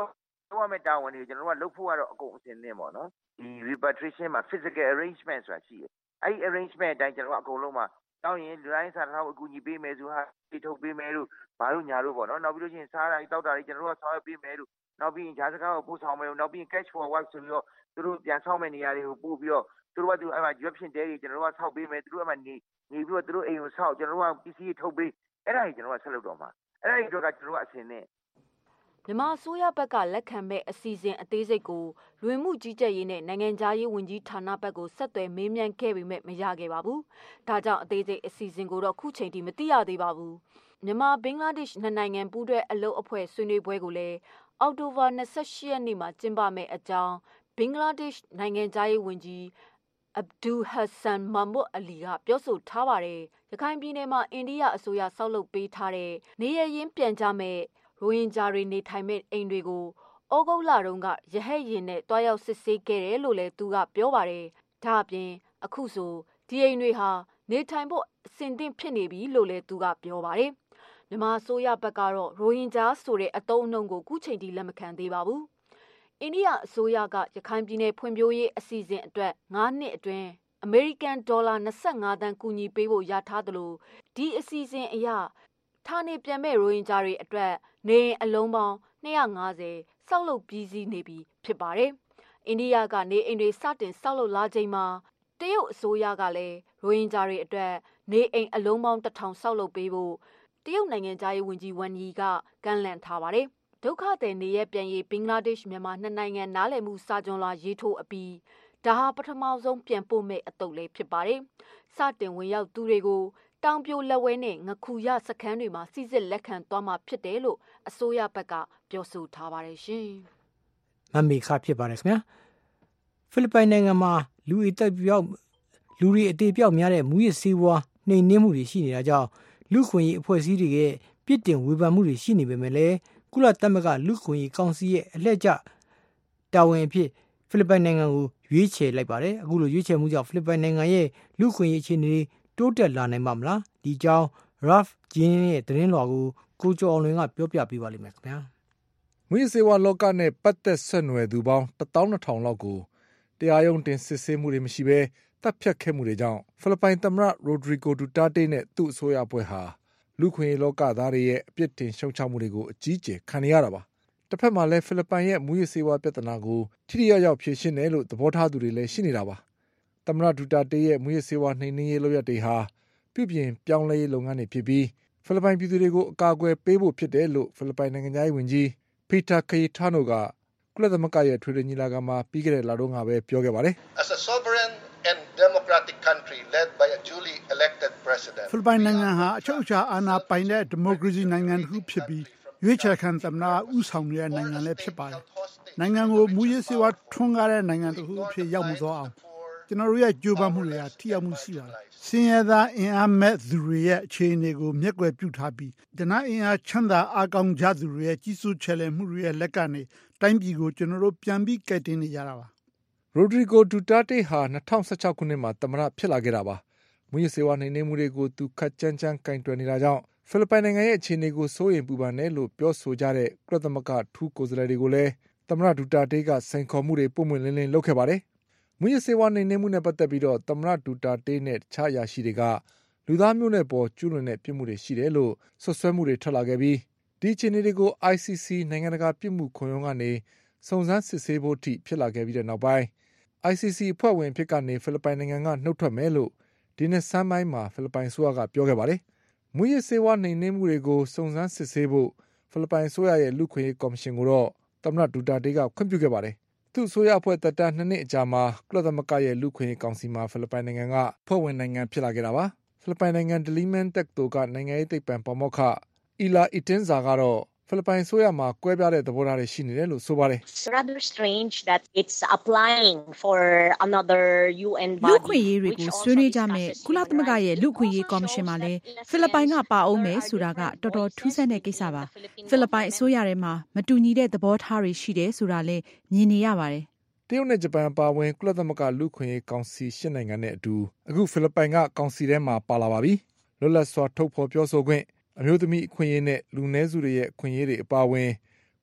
[SPEAKER 4] လုပ်ရမယ့်တာဝန်တွေကိုကျွန်တော်တို့ကလုပ်ဖို့ကတော့အကုန်အစင်သင့်ပေါ့နော်ဒီ repatriation မှာ physical arrangement ဆိုတာရှိတယ်အဲ့ဒီ arrangement အတိုင်းကျွန်တော်တို့ကအကုန်လုံးမှာတောင်းရင်လူတိုင်းစားထားဖို့အကူအညီပေးမယ်ဆိုဟာတိထုတ်ပေးမယ်လို့ဘာလို့ညာလို့ပေါ့နော်နောက်ပြီးလို့ရှိရင်စားတာတောက်တာတွေကျွန်တော်တို့ကဆောင်ရွက်ပေးမယ်လို့နောက်ပြီးရင်ဂျာစကားကိုပို့ဆောင်မယ်လို့နောက်ပြီးရင် cash for work ဆိုပြီးတော့သူတို့ပြန်ဆောင်မယ့်နေရာတွေကိုပို့ပြီးတော့သူတို့ကသူအဲ့မှာရွက်ဖြင့်တဲကြီးကျွန်တော်တို့ကဆောက်ပေးမယ်သူတို့အဲ့မှာနေပြီးတော့သူတို့အိမ်ကိုဆောက်ကျွန်တော်တို့ကပစ္စည်းထုတ်ပေးအဲ့ဒါကြီးကျွန်တော်တို့ကဆက်လုပ်တော့မှာအဲ့ဒါကြီးတော့ကကျွန်တော်တို့ကအစင်နဲ့
[SPEAKER 8] မြန်မာအစိုးရဘက်ကလက်ခံမဲ့အစီအစဉ်အသေးစိတ်ကိုလူဝင်မှုကြီးကြပ်ရေးနဲ့နိုင်ငံခြားရေးဝန်ကြီးဌာနဘက်ကိုဆက်သွယ်မေးမြန်းခဲ့ပေမဲ့မရခဲ့ပါဘူး။ဒါကြောင့်အသေးစိတ်အစီအစဉ်ကိုတော့ခုချိန်ထိမသိရသေးပါဘူး။မြန်မာဘင်္ဂလားဒေ့ရှ်နှစ်နိုင်ငံပူးတွဲအလုပ်အဖွဲ့ဆွေးနွေးပွဲကိုလည်းအောက်တိုဘာ28ရက်နေ့မှာကျင်းပမယ့်အကြောင်းဘင်္ဂလားဒေ့ရှ်နိုင်ငံခြားရေးဝန်ကြီးအဗ်ဒူဟဆန်မာမွတ်အလီကပြောဆိုထားပါတယ်။ရခိုင်ပြည်နယ်မှာအိန္ဒိယအစိုးရဆောက်လုပ်ပေးထားတဲ့နေရရင်ပြန်ကြမဲ့ရိုဟင်ဂျာတွေနေထိုင်မဲ့အိမ်တွေကိုဩဂုတ်လတုန်းကရဟတ်ရင်နဲ့တွားရောက်စစ်ဆေးခဲ့တယ်လို့လည်းသူကပြောပါတယ်။ဒါအပြင်အခုဆိုဒီအိမ်တွေဟာနေထိုင်ဖို့အဆင်သင့်ဖြစ်နေပြီလို့လည်းသူကပြောပါတယ်။မြန်မာအစိုးရဘက်ကတော့ရိုဟင်ဂျာဆိုတဲ့အသုံးအနှုန်းကိုခုချိန်ထိလက်မခံသေးပါဘူး။အိန္ဒိယအစိုးရကရခိုင်ပြည်နယ်ဖွံ့ဖြိုးရေးအစီအစဉ်အတွက်9နှစ်အတွင်းအမေရိကန်ဒေါ်လာ25သန်းကူညီပေးဖို့ရထားသလိုဒီအစီအစဉ်အရဌာနေပြန်မဲ့ရိုဟင်ဂျာတွေအတွက်နေအလုံးပေါင်း250ဆောက်လုပ်ပြီးစီးနေပြီဖြစ်ပါတယ်။အိန္ဒိယကနေအိမ်တွေစတင်ဆောက်လုပ်လာချိန်မှာတရုတ်အစိုးရကလည်းရိုဟင်ဂျာတွေအတွက်နေအိမ်အလုံးပေါင်း1000ဆောက်လုပ်ပေးဖို့တရုတ်နိုင်ငံသားရေးဝန်ကြီးဝမ်ယီကကန့်လန့်ထားပါတယ်။ဒုက္ခသည်နေရပြန်ရေးဘင်္ဂလားဒေ့ရှ်မြန်မာနှစ်နိုင်ငံနားလည်မှုစာချုပ်လာရေးထိုးအပြီးဒါဟာပထမဆုံးပြန်ပို့မဲ့အတုပ်လေးဖြစ်ပါတယ်။စတင်ဝင်ရောက်သူတွေကိုတောင်ပြိုလက်ဝဲနဲ့ငခုရစခန်းတွေမှာစီစစ်လက်ခံသွားမှာဖြစ်တယ်လို့အစိုးရဘက်ကပြောဆိုထားပါတယ်ရှင်
[SPEAKER 2] ။မမေခဖြစ်ပါတယ်ခင်ဗျာ။ဖိလစ်ပိုင်နိုင်ငံမှာလူတွေအသေးပြောက်များတဲ့မူရစ်ဆေးဝါးနှိမ်နင်းမှုတွေရှိနေတာကြောင့်လူခွင့်ရေးအဖွဲ့အစည်းတွေရဲ့ပြစ်တင်ဝေဖန်မှုတွေရှိနေပေမဲ့လည်းကုလသမဂ္ဂလူခွင့်ရေးကောင်စီရဲ့အလှည့်ကျတာဝန်အဖြစ်ဖိလစ်ပိုင်နိုင်ငံကိုရွေးချယ်လိုက်ပါတယ်။အခုလိုရွေးချယ်မှုကြောင့်ဖိလစ်ပိုင်နိုင်ငံရဲ့လူခွင့်ရေးအခြေအနေတိုးတက်လာနိုင်မှာမလားဒီကြောင်း Ralph Jin ရဲ့သတင်းလွှာကိုကျော်အောင်လွင်ကပြောပြပေးပါလိမ့်မယ်ခင်ဗျာ
[SPEAKER 3] ။မူရစ်ဆေးဝါးလောကနဲ့ပတ်သက်ဆက်နွယ်သူပေါင်း12000လောက်ကိုတရားရုံးတင်စစ်ဆေးမှုတွေမရှိဘဲတပ်ဖြတ်ခဲ့မှုတွေကြောင့်ဖိလစ်ပိုင်သမ္မတရိုဒရီဂိုဒူတာတေးနဲ့သူ့အစိုးရအဖွဲ့ဟာလူခွင့်ရေးလောကသားတွေရဲ့အပြစ်တင်ရှုံချမှုတွေကိုအကြီးအကျယ်ခံရတာပါ။တစ်ဖက်မှာလည်းဖိလစ်ပိုင်ရဲ့မူရစ်ဆေးဝါးပြဿနာကိုထိထိရောက်ရောက်ဖြေရှင်းတယ်လို့သဘောထားသူတွေလည်းရှိနေတာပါ။သမ္မတဒူတာတေးရဲ့မူရစ်ဆေးဝါးနှိမ်နင်းရေးလုပ်ရပ်တွေဟာပြုပြင်ပြောင်းလဲရေးလုပ်ငန်းတွေဖြစ်ပြီးဖိလစ်ပိုင်ပြည်သူတွေကိုအကာအကွယ်ပေးဖို့ဖြစ်တယ်လို့ဖိလစ်ပိုင်နိုင်ငံသားရေးဝန်ကြီးပီတာကီတာနိုကကုလသမဂ္ဂရဲ့ထွေထွေညီလာခံမှာပြီးခဲ့တဲ့လတုန်းကပဲပြောခဲ့ပါတယ်
[SPEAKER 9] ။ As a sovereign and democratic country led by a duly elected president
[SPEAKER 10] ဖိလစ်ပိုင်နိုင်ငံဟာအချုပ်အခြာအာဏာပိုင်တဲ့ဒီမိုကရေစီနိုင်ငံတစ်ခုဖြစ်ပြီးရွေးချယ်ခံသမ္မတဦးဆောင်တဲ့နိုင်ငံလည်းဖြစ်ပါတယ်။နိုင်ငံကိုမူရစ်ဆေးဝါးထွန်းကားတဲ့နိုင်ငံတစ်ခုအဖြစ်ရောက်မှုသွားအောင်ကျွန်တော်တို့ရဲ့ကြိုးပမ်းမှုတွေကထိရောက်မှုရှိပါတယ်။စင်ရသားအင်အားမဲ့သူတွေရဲ့အခြေအနေကိုမျက်ကွယ်ပြုထားပြီးဒနာအင်အားချမ်းသာအားကောင်းကြသူတွေရဲ့ကြီးစိုးချယ်လှယ်မှုတွေရဲ့လက်ကနေတိုင်းပြည်ကိုကျွန်တော်တို့ပြန်ပြီးကယ်တင်နေကြတာပါ
[SPEAKER 3] ။ရိုဒရီဂိုဒူတာတေးဟာ2016ခုနှစ်မှာသမ္မတဖြစ်လာခဲ့တာပါ။မူရစ်ဆေးဝါးနှိမ်နင်းမှုတွေကိုသူခက်ကြမ်းကြမ်းကင်တွယ်နေတာကြောင့်ဖိလစ်ပိုင်နိုင်ငံရဲ့အခြေအနေကိုစိုးရိမ်ပူပန်တယ်လို့ပြောဆိုကြတဲ့ကုလသမဂ္ဂထူးကိုယ်စားလှယ်တွေကိုလည်းသမ္မတဒူတာတေးကစိန်ခေါ်မှုတွေပုံမှန်လင်းလင်းလုပ်ခဲ့ပါတယ်။မူရစ်ဆေးဝါးနှိမ်နင်းမှုနဲ့ပတ်သက်ပြီးတော့သမ္မတဒူတာတေးနဲ့တခြားအရာရှိတွေကလူသားမျိုးနွယ်ပေါ်ကျူးလွန်တဲ့ပြစ်မှုတွေရှိတယ်လို့ဆွဆွဲမှုတွေထွက်လာခဲ့ပြီးဒီအခြေအနေတွေကို ICC နိုင်ငံတကာပြစ်မှုခုံရုံးကနေစုံစမ်းစစ်ဆေးဖို့ထိဖြစ်လာခဲ့ပြီးတဲ့နောက်ပိုင်း ICC အဖွဲ့ဝင်ဖြစ်ကနေဖိလစ်ပိုင်နိုင်ငံကနှုတ်ထွက်မယ်လို့ဒီနှစ်ဆန်းပိုင်းမှာဖိလစ်ပိုင်အစိုးရကပြောခဲ့ပါတယ်။မူရစ်ဆေးဝါးနှိမ်နင်းမှုတွေကိုစုံစမ်းစစ်ဆေးဖို့ဖိလစ်ပိုင်အစိုးရရဲ့လူခွင့်ရေးကော်မရှင်ကိုတော့သမ္မတဒူတာတေးကခွင့်ပြုခဲ့ပါတယ်။သူ့အစိုးရအဖွဲ့သက်တမ်း2နှစ်အကြာမှာကုလသမဂ္ဂရဲ့လူခွင့်ရေးကောင်စီမှာဖိလစ်ပိုင်နိုင်ငံကဖွဲ့ဝင်နိုင်ငံဖြစ်လာခဲ့တာပါ။ဖိလစ်ပိုင်နိုင်ငံဒလီမန်တက္ကသိုလ်ကနိုင်ငံရေးသိပ္ပံပါမောက္ခအီလာအီတင်ဇာကတော့ဖိလစ်ပိုင်ဆိုရမှာကွဲပြားတဲ့သဘောထားတွေရှိနေတယ်လို့ဆိုပါတယ်။
[SPEAKER 11] It's rather strange that it's applying for another UN body
[SPEAKER 5] လူခွင့်ရေးတွေကိုဆွေးနွေးကြမယ်ကုလသမဂ္ဂရဲ့လူခွင့်ရေးကော်မရှင်မှာလည်းဖိလစ်ပိုင်ကပါအောင်မယ်ဆိုတာကတော်တော်ထူးဆန်းတဲ့ကိစ္စပါဖိလစ်ပိုင်အစိုးရထဲမှာမတူညီတဲ့သဘောထားတွေရှိတယ်ဆိုတာလည်းမြင်နေရပါတယ်
[SPEAKER 3] တရုတ်နဲ့ဂျပန်ပါဝင်ကုလသမဂ္ဂလူခွင့်ရေးကောင်စီ8နိုင်ငံနဲ့အတူအခုဖိလစ်ပိုင်ကကောင်စီထဲမှာပါလာပါပြီလွတ်လပ်စွာထုတ်ဖော်ပြောဆိုခွင့်အမျိုးသမီးအခွင့်အရေးနဲ့လူနည်းစုတွေရဲ့အခွင့်အရေးတွေအပါအဝင်ကုလ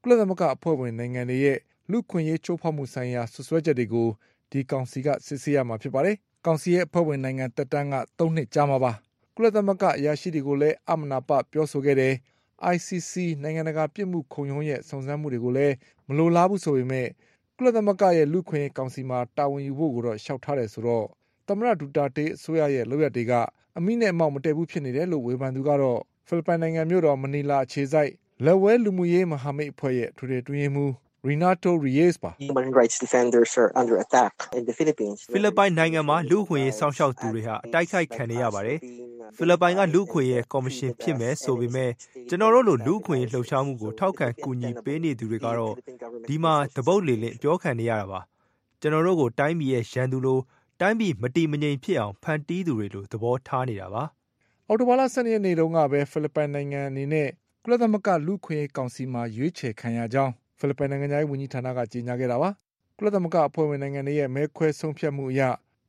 [SPEAKER 3] လသမဂ္ဂအဖွဲ့ဝင်နိုင်ငံတွေရဲ့လူခွင့်ရေးချိုးဖောက်မှုဆိုင်ရာဆွဆွဲချက်တွေကိုဒီကောင်စီကစစ်ဆေးရမှာဖြစ်ပါတယ်။ကောင်စီရဲ့အဖွဲ့ဝင်နိုင်ငံတက်တန်းက3နှစ်ကြာမှာပါ။ကုလသမဂ္ဂအရာရှိတွေကိုလည်းအမနာပပြောဆိုခဲ့တယ်။ ICC နိုင်ငံတကာပြစ်မှုခုံရုံးရဲ့စုံစမ်းမှုတွေကိုလည်းမလိုလားဘူးဆိုပေမဲ့ကုလသမဂ္ဂရဲ့လူခွင့်ရေးကောင်စီမှာတာဝန်ယူဖို့ကိုတော့ရှောက်ထားတယ်ဆိုတော့သမ္မတဒူတာတေးအစိုးရရဲ့လုပ်ရက်တွေကအမိနဲ့အမောက်မတည့်ဘူးဖြစ်နေတယ်လို့ဝေဖန်သူကတော့ဖိလစ်ပိုင်နိုင်ငံမြို့တော်မနီလာအခြေစိုက်လက်ဝဲလူမှုရေးမဟာမိတ်အဖွဲ့ရဲ့ထွေထွေတွင်းရေးမှူးRenato Reyes ပါ
[SPEAKER 12] Human rights defenders are under attack in the Philippines.
[SPEAKER 13] ဖိလစ်ပိုင်နိုင်ငံမှာလူ့အခွင့်အရေးစောင့်ရှောက်သူတွေဟာအတိုက်ခိုက်ခံနေရပါတယ်။ဖိလစ်ပိုင်ကလူ့အခွင့်အရေးကော်မရှင်ဖြစ်မယ်ဆိုပေမဲ့ကျွန်တော်တို့လိုလူ့အခွင့်အရေးလှုပ်ရှားမှုကိုထောက်ခံကူညီပေးနေသူတွေကတော့ဒီမှာတပုတ်လေလင့်ပြောခံနေရတာပါ။ကျွန်တော်တို့ကိုတိုင်းပြည်ရဲ့ရန်သူလိုတိုင်းပြည်မတည်မငြိမ်ဖြစ်အောင်ဖန်တီးသူတွေလိုသဘောထားနေတာပါ
[SPEAKER 3] ။အော်တိုဘာလ12ရက်နေ့တုန်းကပဲဖိလစ်ပိုင်နိုင်ငံအနေနဲ့ကုလသမဂ္ဂလူ့အခွင့်အရေးကောင်စီမှာရွေးချယ်ခံရကြောင်းဖိလစ်ပိုင်နိုင်ငံသားဝန်ကြီးဌာနကကြေညာခဲ့တာပါ။ကုလသမဂ္ဂအဖွဲ့ဝင်နိုင်ငံတွေရဲ့မဲခွဲဆုံးဖြတ်မှုအရ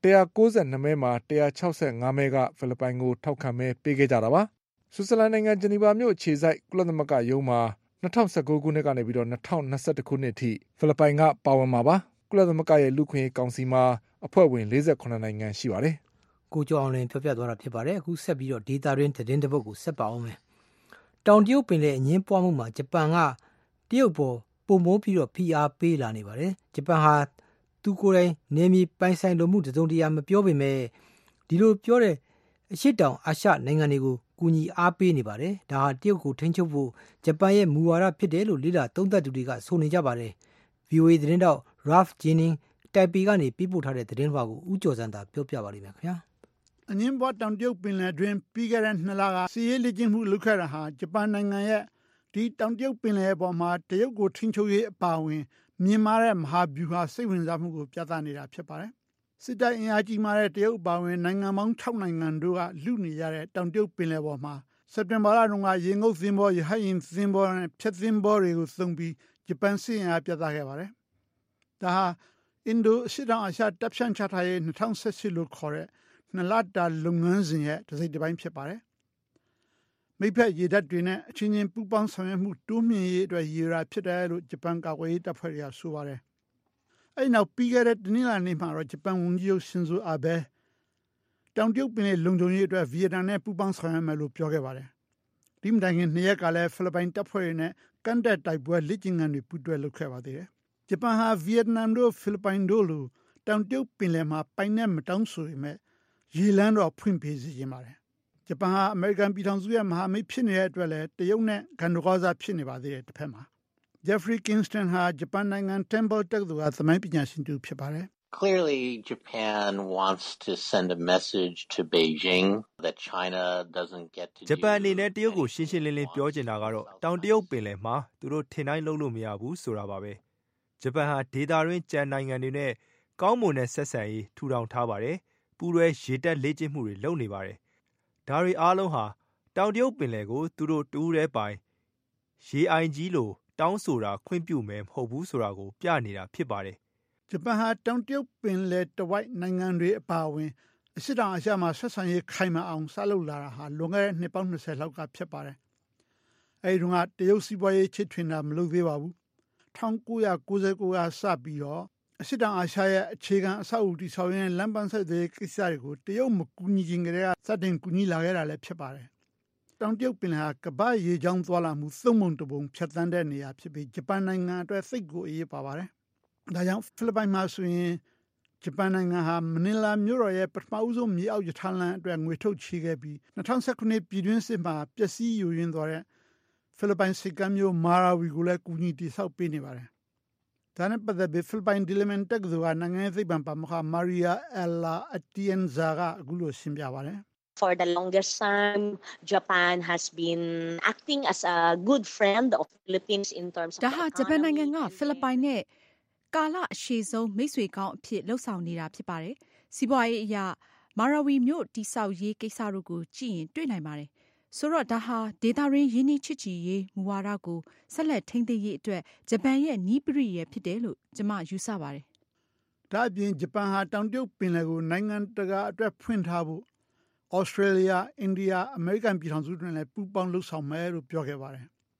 [SPEAKER 3] 192မဲမှာ165မဲကဖိလစ်ပိုင်ကိုထောက်ခံမဲပေးခဲ့ကြတာပါ။ဆွစ်ဇာလန်နိုင်ငံဂျနီဗာမြို့အခြေစိုက်ကုလသမဂ္ဂရုံးမှာ2019ခုနှစ်ကနေပြီးတော့2021ခုနှစ်အထိဖိလစ်ပိုင်ကပါဝင်မှာပါ။ကုလသမဂ္ဂရဲ့လူ့အခွင့်အရေးကောင်စီမှာအဖွဲ့ဝင်48နိုင်ငံရှိပါတယ်
[SPEAKER 2] ။ကိုကျော်အောင်လည်းပြောပြသွားတာဖြစ်ပါတယ်။အခုဆက်ပြီးတော့ဒေတာရင်းသတင်းတစ်ပုဒ်ကိုဆက်ပါအောင်မယ်။တောင်တရုတ်ပင်လယ်အငင်းပွားမှုမှာဂျပန်ကတရုတ်ပေါ်ပုံမိုးပြီးတော့ဖိအားပေးလာနေပါတယ်။ဂျပန်ဟာသူကိုယ်တိုင်နေမီပိုင်ဆိုင်လိုမှုတစုံတရာမပြောပေမဲ့ဒီလိုပြောတဲ့အရှိတောင်အာရှနိုင်ငံတွေကိုကူညီအားပေးနေပါတယ်။ဒါဟာတရုတ်ကိုထိန်းချုပ်ဖို့ဂျပန်ရဲ့မူဝါဒဖြစ်တယ်လို့လေ့လာသုံးသပ်သူတွေကဆိုနေကြပါတယ်။ VOA သတင်းတောက် Ralph Jennings တိုင်ပေကနေပြပို့ထားတဲ့သတင်းလွှာကိုဦးကျော်စံသာပြောပြပါလိမ့်မယ်ခင်ဗျာ
[SPEAKER 10] ။အငင်းပွားတောင်တရုတ်ပင်လယ်တွင်ပြီးခဲ့တဲ့2လကစီးရေးလေ့ကျင့်မှုလုပ်ခဲ့တာဟာဂျပန်နိုင်ငံရဲ့ဒီတောင်တရုတ်ပင်လယ်ပေါ်မှာတရုတ်ကိုထိန်းချုပ်ရေးအပါအဝင်မြင်မာတဲ့မဟာဗျူဟာစိတ်ဝင်စားမှုကိုပြသနေတာဖြစ်ပါတယ်။စစ်တပ်အင်အားကြီးမာတဲ့တရုတ်အပါအဝင်နိုင်ငံပေါင်း6နိုင်ငံတို့ကလူနေရတဲ့တောင်တရုတ်ပင်လယ်ပေါ်မှာစက်တင်ဘာလတုန်းကရေငုပ်သင်္ဘောရဟတ်ယာဉ်သင်္ဘောနဲ့ဖျက်သင်္ဘောတွေကိုသုံးပြီးဂျပန်စစ်အင်အားပြသခဲ့ပါတယ်။ဒါဟာအင်ဒိုအရှေ့တောင်အာရှတပ်ဖြန့်ချထားရေး2018လို့ခေါ်တဲ့2လတာလုပ်ငန်းစဉ်ရဲ့တစ်စိတ်တစ်ပိုင်းဖြစ်ပါတယ်။မိဖက်ရေတပ်တွေနဲ့အချင်းချင်းပူးပေါင်းဆောင်ရွက်မှုတိုးမြှင့်ရေးအတွက်ရည်ရွယ်ဖြစ်တယ်လို့ဂျပန်ကာကွယ်ရေးတပ်ဖွဲ့တွေကဆိုပါတယ်။အဲဒီနောက်ပြီးခဲ့တဲ့တနင်္လာနေ့မှာတော့ဂျပန်ဝန်ကြီးချုပ်ရှင်ဇိုအာဘဲတောင်တရုတ်ပင်လယ်လုံခြုံရေးအတွက်ဗီယက်နမ်နဲ့ပူးပေါင်းဆောင်ရွက်မယ်လို့ပြောခဲ့ပါတယ်။ဒီမတိုင်ခင်2ရက်ကလည်းဖိလစ်ပိုင်တပ်ဖွဲ့တွေနဲ့ကမ်းတက်တိုက်ပွဲလက်ကျင်ငံတွေပူးတွဲလုပ်ခဲ့ပါသေးတယ်။ဂျပန်ဟာဗီယက်နမ်တို့ဖိလစ်ပိုင်တို့လိုတောင်တရုတ်ပင်လယ်မှာပိုင်နဲ့မတောင်းဆိုပေမဲ့ရေလမ်းတော့ဖွင့်ပေးစေချင်ပါတယ်။ဂျပန်ဟာအမေရိကန်ပြည်ထောင်စုရဲ့မဟာမိတ်ဖြစ်နေတဲ့အတွက်လည်းတရုတ်နဲ့ဂန္ဓုကောဇဖြစ်နေပါသေးတယ်တစ်ဖက်မှာ။ Jeffrey Kingston ဟာဂျပန်နိုင်ငံ Temple တက္ကသိုလ်ကသမိုင်းပညာရှင်တူဖြစ်ပါတယ်။
[SPEAKER 14] Clearly, Japan wants to send a message to Beijing that China doesn't get to
[SPEAKER 13] ဂျပန်အနေနဲ့တရုတ်ကိုရှင်းရှင်းလင်းလင်းပြောချင်တာကတော့တောင်တရုတ်ပင်လယ်မှာသူတို့ထင်တိုင်းလုပ်လို့မရဘူးဆိုတာပါပဲ။ဂျပန်ဟာဒေသတွင်းကြံနိုင်ငံတွေနဲ့ကောင်းမွန်တဲ့ဆက်ဆံရေးထူထောင်ထားပါတယ်။ပူးတွဲရေတပ်လေ့ကျင့်မှုတွေလုပ်နေပါတယ်။ဒါတွေအားလုံးဟာတောင်တရုတ်ပင်လယ်ကိုသူတို့တူးတဲ့ပိုင်ရေအိုင်ကြီးလိုတောင်းဆိုတာခွင့်ပြုမယ်မဟုတ်ဘူးဆိုတာကိုပြနေတာဖြစ်ပါတယ်
[SPEAKER 10] ဂျပန်ဟာတောင်တရုတ်ပင်လယ်တဝိုက်နိုင်ငံတွေအပါအဝင်အရှေ့တောင်အာရှမှာဆက်ဆံရေးခိုင်မာအောင်စလုပ်လာတာဟာလွန်ခဲ့တဲ့နှစ်ပေါင်း20လောက်ကဖြစ်ပါတယ်။အဲဒီတုန်းကတရုတ်စီးပွားရေးချစ်ထွင်တာမလုပ်သေးပါဘူး။1999ကစပြီးတော့အရှေ့တောင်အာရှရဲ့အခြေခံအဆောက်အဦတည်ဆောက်ရေးလမ်းပန်းဆက်သွယ်ရေးကိစ္စတွေကိုတရုတ်မကူညီခြင်းကလေးကစတင်ကူညီလာခဲ့တာလည်းဖြစ်ပါတယ်။တောင်တရုတ်ပင်လယ်ဟာကမ္ဘာရေကြောင်းသွားလာမှုသုံးပုံတစ်ပုံဖြတ်သန်းတဲ့နေရာဖြစ်ပြီးဂျပန်နိုင်ငံအတွက်သိပ်ကိုအရေးပါပါတယ်။ဒါကြောင့်ဖိလစ်ပိုင်မှာဆိုရင်ဂျပန်နိုင်ငံဟာမနီလာမြို့တော်ရဲ့ပထမဦးဆုံးမြေအောက်ရထားလမ်းအတွက်ငွေထုတ်ချေခဲ့ပြီး2019ပြည်တွင်းစစ်မှာပျက်စီးယိုယွင်းသွားတဲ့ဖိလစ်ပိုင်စစ်ကမ်းမြို့မာရာဝီကိုလည်းကူညီတည်ဆောက်ပေးနေပါတယ်။ဒါနဲ့ပတ်သက်ပြီးဖိလစ်ပိုင်ဒီလီမန်တက္ကသိုလ်ကနိုင်ငံရေးသိပ္ပံပါမောက္ခမာရီယာအယ်လာအတီယန်ဇာကအခုလိုရှင်းပြပါတယ်။
[SPEAKER 11] For the longest time, Japan has been acting as a good friend of Philippines in terms of
[SPEAKER 5] ဒါဟာဂျပန်နိုင်ငံကဖိလစ်ပိုင်နဲ့ကာလအရှည်ဆုံးမိတ်ဆွေကောင်းအဖြစ်လှုပ်ဆောင်နေတာဖြစ်ပါတယ်။စီးပွားရေးအရာမာရာဝီမြို့တိဆောက်ရေးကိစ္စတို့ကိုကြည့်ရင်တွေ့နိုင်ပါတယ်။ဆိုတော့ဒါဟာဒေတာရင်းရင်းနှီးချစ်ကြည်ရေးမူဝါဒကိုဆက်လက်ထိန်းသိမ်းရေးအတွက်ဂျပန်ရဲ့နီးပရိယာဖြစ်တယ်လို့ကျွန်မယူဆပါတယ်
[SPEAKER 10] ။ဒါအပြင်ဂျပန်ဟာတောင်တရုတ်ပင်လယ်ကိုနိုင်ငံတကာအတွက်ဖွင့်ထားဖို့ဩစတြေးလျ၊အိန္ဒိယ၊အမေရိကန်ပြည်ထောင်စုတွေနဲ့ပူးပေါင်းလှုပ်ဆောင်မယ်လို့ပြောခဲ့ပါတယ်။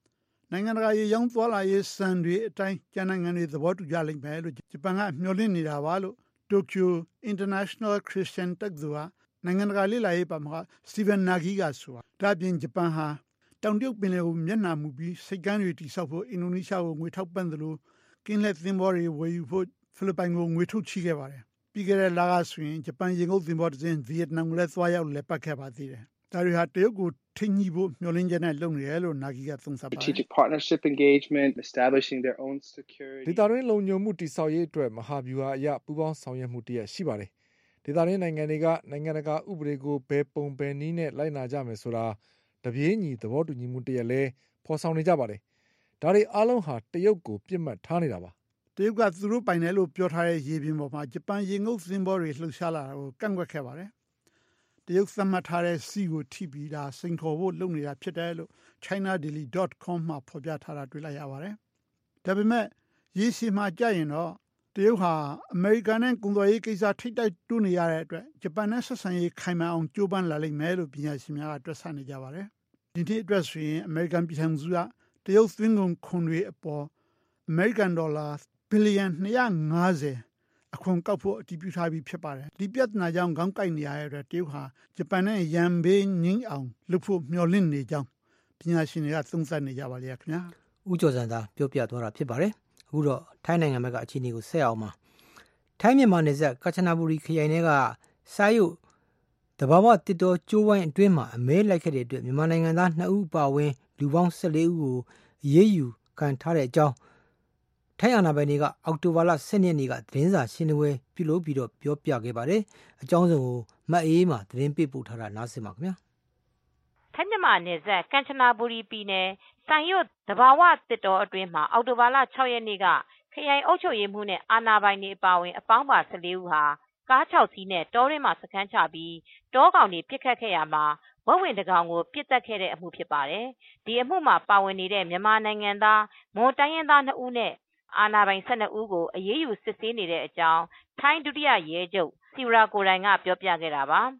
[SPEAKER 10] နိုင်ငံတကာရေရောင်းသွားလာရေးစံတွေအတိုင်းကျန်နိုင်ငံတွေသဘောတူကြလိမ့်မယ်လို့ဂျပန်ကမျှော်လင့်နေတာပါလို့ Tokyo International Christian တက္ကသိုလ်ကနိုင်ငံတကာလေ့လာရေးပါမောက္ခ Stephen Nagy ကဆိုတာဒါပြင်ဂျပန်ဟာတောင်တရုတ်ပင်လယ်ကိုမျက်နှာမူပြီးစိတ်ကမ်းတွေတိစောက်ဖို့အင်ဒိုနီးရှားကိုငွေထောက်ပံ့သလိုကင်းလက်သင်္ဘောတွေဝယ်ယူဖို့ဖိလစ်ပိုင်ကိုငွေထုတ်ချေခဲ့ပါတယ်ပြီးခဲ့တဲ့လကဆိုရင်ဂျပန်ရေငုပ်သင်္ဘောတစ်စင်းဗီယက်နမ်ကိုလည်းသွားရောက်လည်ပတ်ခဲ့ပါသေးတယ်ဒါတွေဟာတရုတ်ကိုထိန်းညှိဖို့မျှော်လင့်ချက်နဲ့လုပ်နေတယ်လို့နာဂီကသုံးသပ်ပါတယ်
[SPEAKER 15] Strategic partnership engagement establishing their own security
[SPEAKER 3] ဒေသတွင်းလုံခြုံမှုတည်ဆောက်ရေးအတွက်မဟာဗျူဟာအရပူးပေါင်းဆောင်ရွက်မှုတရရှိပါတယ်ဒေသတွင်းနိုင်ငံတွေကနိုင်ငံတကာဥပဒေကိုဘယ်ပုံဘယ်နည်းနဲ့လိုက်နာကြမယ်ဆိုတာတပြေးညီသဘောတူညီမှုတရလဲဖော်ဆောင်နေကြပါတယ်ဒါတွေအားလုံးဟာတရုတ်ကိုပြစ်မှတ်ထားနေတာပါ
[SPEAKER 10] တရုတ်ကသူတို့ပိုင်တယ်လို့ပြောထားတဲ့ရေပြင်ပေါ်မှာဂျပန်ရေငုပ်သင်္ဘောတွေလှုပ်ရှားလာတာကိုကန့်ကွက်ခဲ့ပါတယ်တရုတ်သတ်မှတ်ထားတဲ့စီကိုထိပြီးတာစိန်ခေါ်ဖို့လုပ်နေတာဖြစ်တယ်လို့ chinadaily.com မှာဖော်ပြထားတာတွေ့လိုက်ရပါတယ်ဒါပေမဲ့ရေရှည်မှာကြာရင်တော့တရုတ်ဟာအမေရိကန်နဲ့ကုန်သွယ်ရေးကိစ္စထိပ်တိုက်တိုးနေရတဲ့အတွက်ဂျပန်နဲ့ဆက်ဆံရေးခိုင်မာအောင်ကြိုးပမ်းလာလိမ့်မယ်လို့ပညာရှင်များကတွက်ဆနေကြပါတယ်ဒီနေ့အတွက်ဆိုရင်အမေရိကန်ပြည်ထောင်စုကတရုတ်သွင်းကုန်ခွန်တွေအပေါ်အမေရိကန်ဒေါ်လာဘီလီယံ250အခွန်ကောက်ဖို့အတည်ပြုထားပြီးဖြစ်ပါတယ်ဒီပြဿနာကြောင့်ခေါင်းကိုက်နေရတဲ့အတွက်တရုတ်ဟာဂျပန်နဲ့ရန်ဘေးငင်းအောင်လုပ်ဖို့မျှော်လင့်နေကြောင်းပညာရှင်တွေကသုံးသပ်နေကြပါလေခင်ဗျာ
[SPEAKER 2] ဦးကျော်စံသာပြောပြသွားတာဖြစ်ပါတယ်အခုတော့ထိုင်းနိုင်ငံဘက်ကအခြေအနေကိုဆက်အောင်ပါထိုင်းမြန်မာနယ်စပ်ကချနာဘူရီခရိုင်ထဲကစားရုပ်တဘာဝတစ်တော်ကျိုးဝိုင်းအတွင်းမှာအမဲလိုက်ခဲ့တဲ့အတွက်မြန်မာနိုင်ငံသား2ဦးပါဝင်လူပေါင်း14ဦးကိုအေးအေးယူခံထားတဲ့အကြောင်းထိုင်းအာဏာပိုင်တွေကအောက်တိုဘာလ10ရက်နေ့ကသတင်းစာရှင်းလင်းပွဲပြုလုပ်ပြီးတော့ပြောပြခဲ့ပါတယ်အကြောင်းစုံကိုမအေးမှာသတင်းပေးပို့ထားတာနားဆင်ပါခင်ဗျာ
[SPEAKER 16] ထိုင်းမြန်မာနယ်စပ်ကမ်ချနာဘူရီပြည်နယ်ဆိုင်ရွတ်တဘာဝတစ်တော်အတွင်းမှာအောက်တိုဘာလ6ရက်နေ့ကခရိုင်အုပ်ချုပ်ရေးမှူးနဲ့အာဏာပိုင်တွေအပါအဝင်အပေါင်းပါ14ဦးဟာကား6စီးနဲ့တောရင်းမှာစခန်းချပြီးတောကောင်တွေပစ်ခတ်ခဲ့ရမှာဝက်ဝင်တကောင်ကိုပစ်တက်ခဲ့တဲ့အမှုဖြစ်ပါတယ်ဒီအမှုမှာပါဝင်နေတဲ့မြန်မာနိုင်ငံသားမွန်တိုင်းရင်းသား2ဦးနဲ့အာဏာပိုင်12ဦးကိုအေးအေးယူစစ်ဆေးနေတဲ့အကြောင်းထိုင်းဒုတိယရဲချုပ်စီရာကိုတိုင်ကပြောပြခဲ့တာပါ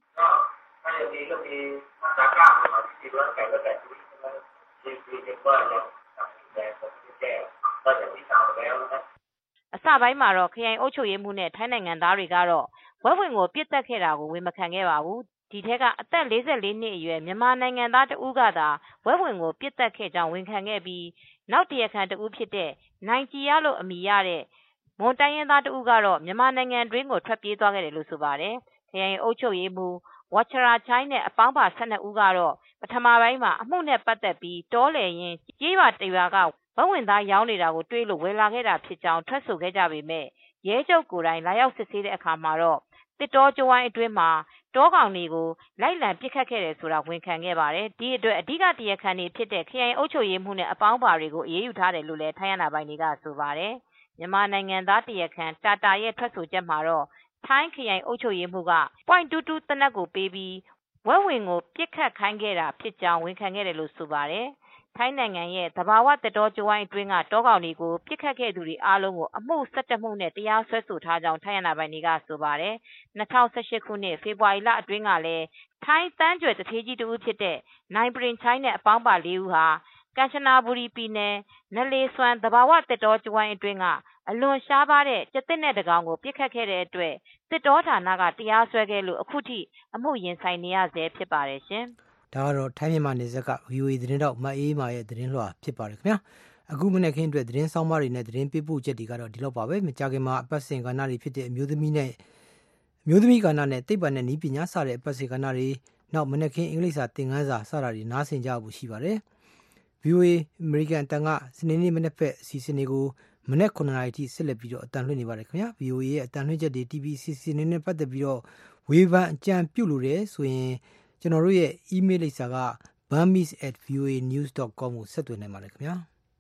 [SPEAKER 16] အစပိုင်းမှာတော့ခရိုင်အုပ်ချုပ်ရေးမှူးနဲ့ထိုင်းနိုင်ငံသားတွေကတော့ဝက်ဝင်ကိုပြစ်တက်ခဲ့တာကိုဝန်မခံခဲ့ပါဘူးဒီထက်ကအသက်44နှစ်အရွယ်မြန်မာနိုင်ငံသားတဦးကသာဝက်ဝင်ကိုပြစ်တက်ခဲ့ကြောင်းဝန်ခံခဲ့ပြီးနောက်တရားခံတဦးဖြစ်တဲ့နိုင်ကြည်ရလို့အမည်ရတဲ့မွန်တိုင်းရင်းသားတဦးကတော့မြန်မာနိုင်ငံတွင်းကိုထွက်ပြေးသွားခဲ့တယ်လို့ဆိုပါတယ်ခရိုင်အုပ်ချုပ်ရေးမှူးဝါချရာချိုင်းနဲ့အပေါင်းပါ12ဦးကတော့ပထမပိုင်းမှာအမှုနဲ့ပတ်သက်ပြီးတောလည်ရင်ကြေးရွာတရွာကဝက်ဝင်သားရောင်းနေတာကိုတွေးလို့ဝယ်လာခဲ့တာဖြစ်ကြောင်းထွက်ဆိုခဲ့ကြပေမဲ့ရဲချုပ်ကိုယ်တိုင်လာရောက်စစ်ဆေးတဲ့အခါမှာတော့တစ်တောကျိုးဝိုင်းအတွင်းမှာတောကောင်တွေကိုလိုက်လံပစ်ခတ်ခဲ့တယ်ဆိုတာဝန်ခံခဲ့ပါတယ်ဒီအတွက်အဓိကတရားခံတွေဖြစ်တဲ့ခရိုင်အုပ်ချုပ်ရေးမှူးနဲ့အပေါင်းပါတွေကိုအေးအေးယူထားတယ်လို့လည်းထိုင်းအာဏာပိုင်တွေကဆိုပါတယ်မြန်မာနိုင်ငံသားတရားခံတာတာရဲ့ထွက်ဆိုချက်မှာတော့ထိုင်းခရိုင်အုပ်ချုပ်ရေးမှူးက .22 တနက်ကိုပေးပြီးဝက်ဝင်ကိုပြစ်ခတ်ခိုင်းခဲ့တာဖြစ်ကြောင်းဝန်ခံခဲ့တယ်လို့ဆိုပါတယ်ထိုင်းနိုင်ငံရဲ့သဘာဝတစ်တော်ကျိုးဝိုင်းအတွင်းကတောကောင်တွေကိုပြစ်ခတ်ခဲ့သူတွေအားလုံးကိုအမှု17မှုနဲ့တရားစွဲဆိုထားကြောင်းထိုင်းအာဏာပိုင်တွေကဆိုပါတယ်2018ခုနှစ်ဖေဖော်ဝါရီလအတွင်းကလည်းထိုင်းတန်းကြွယ်တထေးကြီးတဦးဖြစ်တဲ့နိုင်ပရင်ချိုင်းနဲ့အပေါင်းပါ4ဦးဟာကမ်ချနာဘူရီပြည်နယ်နလေဆွမ်သဘာဝတစ်တော်ကျိုးဝိုင်းအတွင်းကအလွန်ရှားပါးတဲ့ကျက်တစ်နဲ့တကောင်ကိုပြစ်ခတ်ခဲ့တဲ့အတွက်တစ်တော်ဌာနကတရားစွဲခဲ့လို့အခုထိအမှုရင်ဆိုင်နေရဆဲဖြစ်ပါတယ်ရှင်
[SPEAKER 2] ဒါကတော့ထိုင်းမြန်မာနယ်စပ်က VOA သတင်းတောက်မအေးမာရဲ့သတင်းလွှာဖြစ်ပါတယ်ခင်ဗျာအခုမနေ့ကင်းအတွက်သတင်းဆောင်မတွေနဲ့သတင်းပေးပို့ချက်တွေကတော့ဒီလောက်ပါပဲမကြခင်မှာအပတ်စဉ်ကဏ္ဍတွေဖြစ်တဲ့အမျိုးသမီးကဏ္ဍနဲ့သိပ္ပံနဲ့နည်းပညာစတဲ့အပတ်စဉ်ကဏ္ဍတွေနောက်မနေ့ကင်းအင်္ဂလိပ်စာသင်ခန်းစာစတာတွေနားဆင်ကြဖို့ရှိပါတယ် VOA American တန်ကစနေနေ့မနေ့ဖက်အစီအစဉ်တွေကိုမနေ့9နာရီထိဆက်လက်ပြီးတော့အတန်လွှင့်နေပါတယ်ခင်ဗျာ VOA ရဲ့အတန်လွှင့်ချက်တွေ TV စီစဉ်နေနဲ့ပတ်သက်ပြီးတော့ဝေဖန်အကြံပြုလို့တယ်ဆိုရင်ကျွန်တော်တို့ရဲ့ email လိပ်စာက burmese@voanews.com ကိုဆက်သွင်းနိုင်ပါတယ်ခင်ဗျာ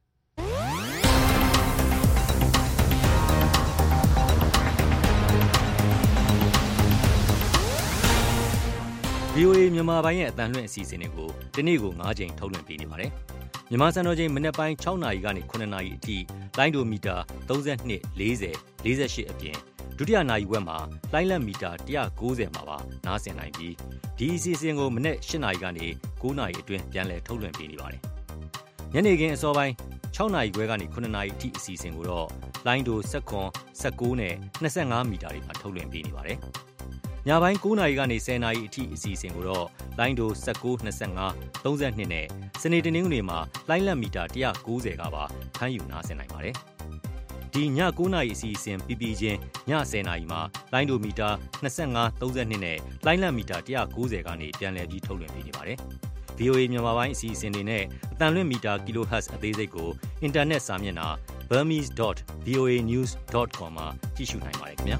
[SPEAKER 17] VOA မြန်မာပိုင်းရဲ့အတန်လွှင့်အစီအစဉ်တွေကိုဒီနေ့ကို9ချိန်ထုတ်လွှင့်ပေးနေပါတယ်မြန်မာစံတော်ချိန်မနေ့ပိုင်း6နာရီကနေ9နာရီအထိလိုင်းဒိုမီတာ32 40 48အပြင်ဒုတိယနာရီဝက်မှာလိုင်းလက်မီတာ190မှာပါနားဆင်နိုင်ပြီးဒီအစီအစဉ်ကိုမနေ့8နာရီကနေ9နာရီအတွင်းပြန်လည်ထုတ်လွှင့်ပေးနေပါတယ်ညနေခင်းအစောပိုင်း6နာရီခွဲကနေ9နာရီအထိအစီအစဉ်ကိုတော့လိုင်းဒို19 19နဲ့25မီတာတွေမှာထုတ်လွှင့်ပေးနေပါတယ်။ညပိုင်း9နာရီကနေ10နာရီအထိအစီအစဉ်ကိုတော့လိုင်းဒို19 25 32နဲ့စနေတနင်္ဂနွေမှာလိုင်းလက်မီတာ190ကပါဖမ်းယူနားဆင်နိုင်ပါတယ်။ဒီည9နာရီအစီအစဉ်ပြီးပြီးချင်းည10နာရီမှာလိုင်းဒိုမီတာ25 32နဲ့လိုင်းလက်မီတာ190ကနေပြန်လည်ပြီးထုတ်လွှင့်ပေးနေပါတယ်။ VOA မြန်မာပိုင်းအစီအစဉ်တွေနဲ့အတန်လွင့်မီတာ kHz အသေးစိတ်ကိုအင်တာနက်စာမျက်နှာ burmese.voanews.com မှာကြည့်ရှုနိုင်ပါတယ်ခင်ဗျာ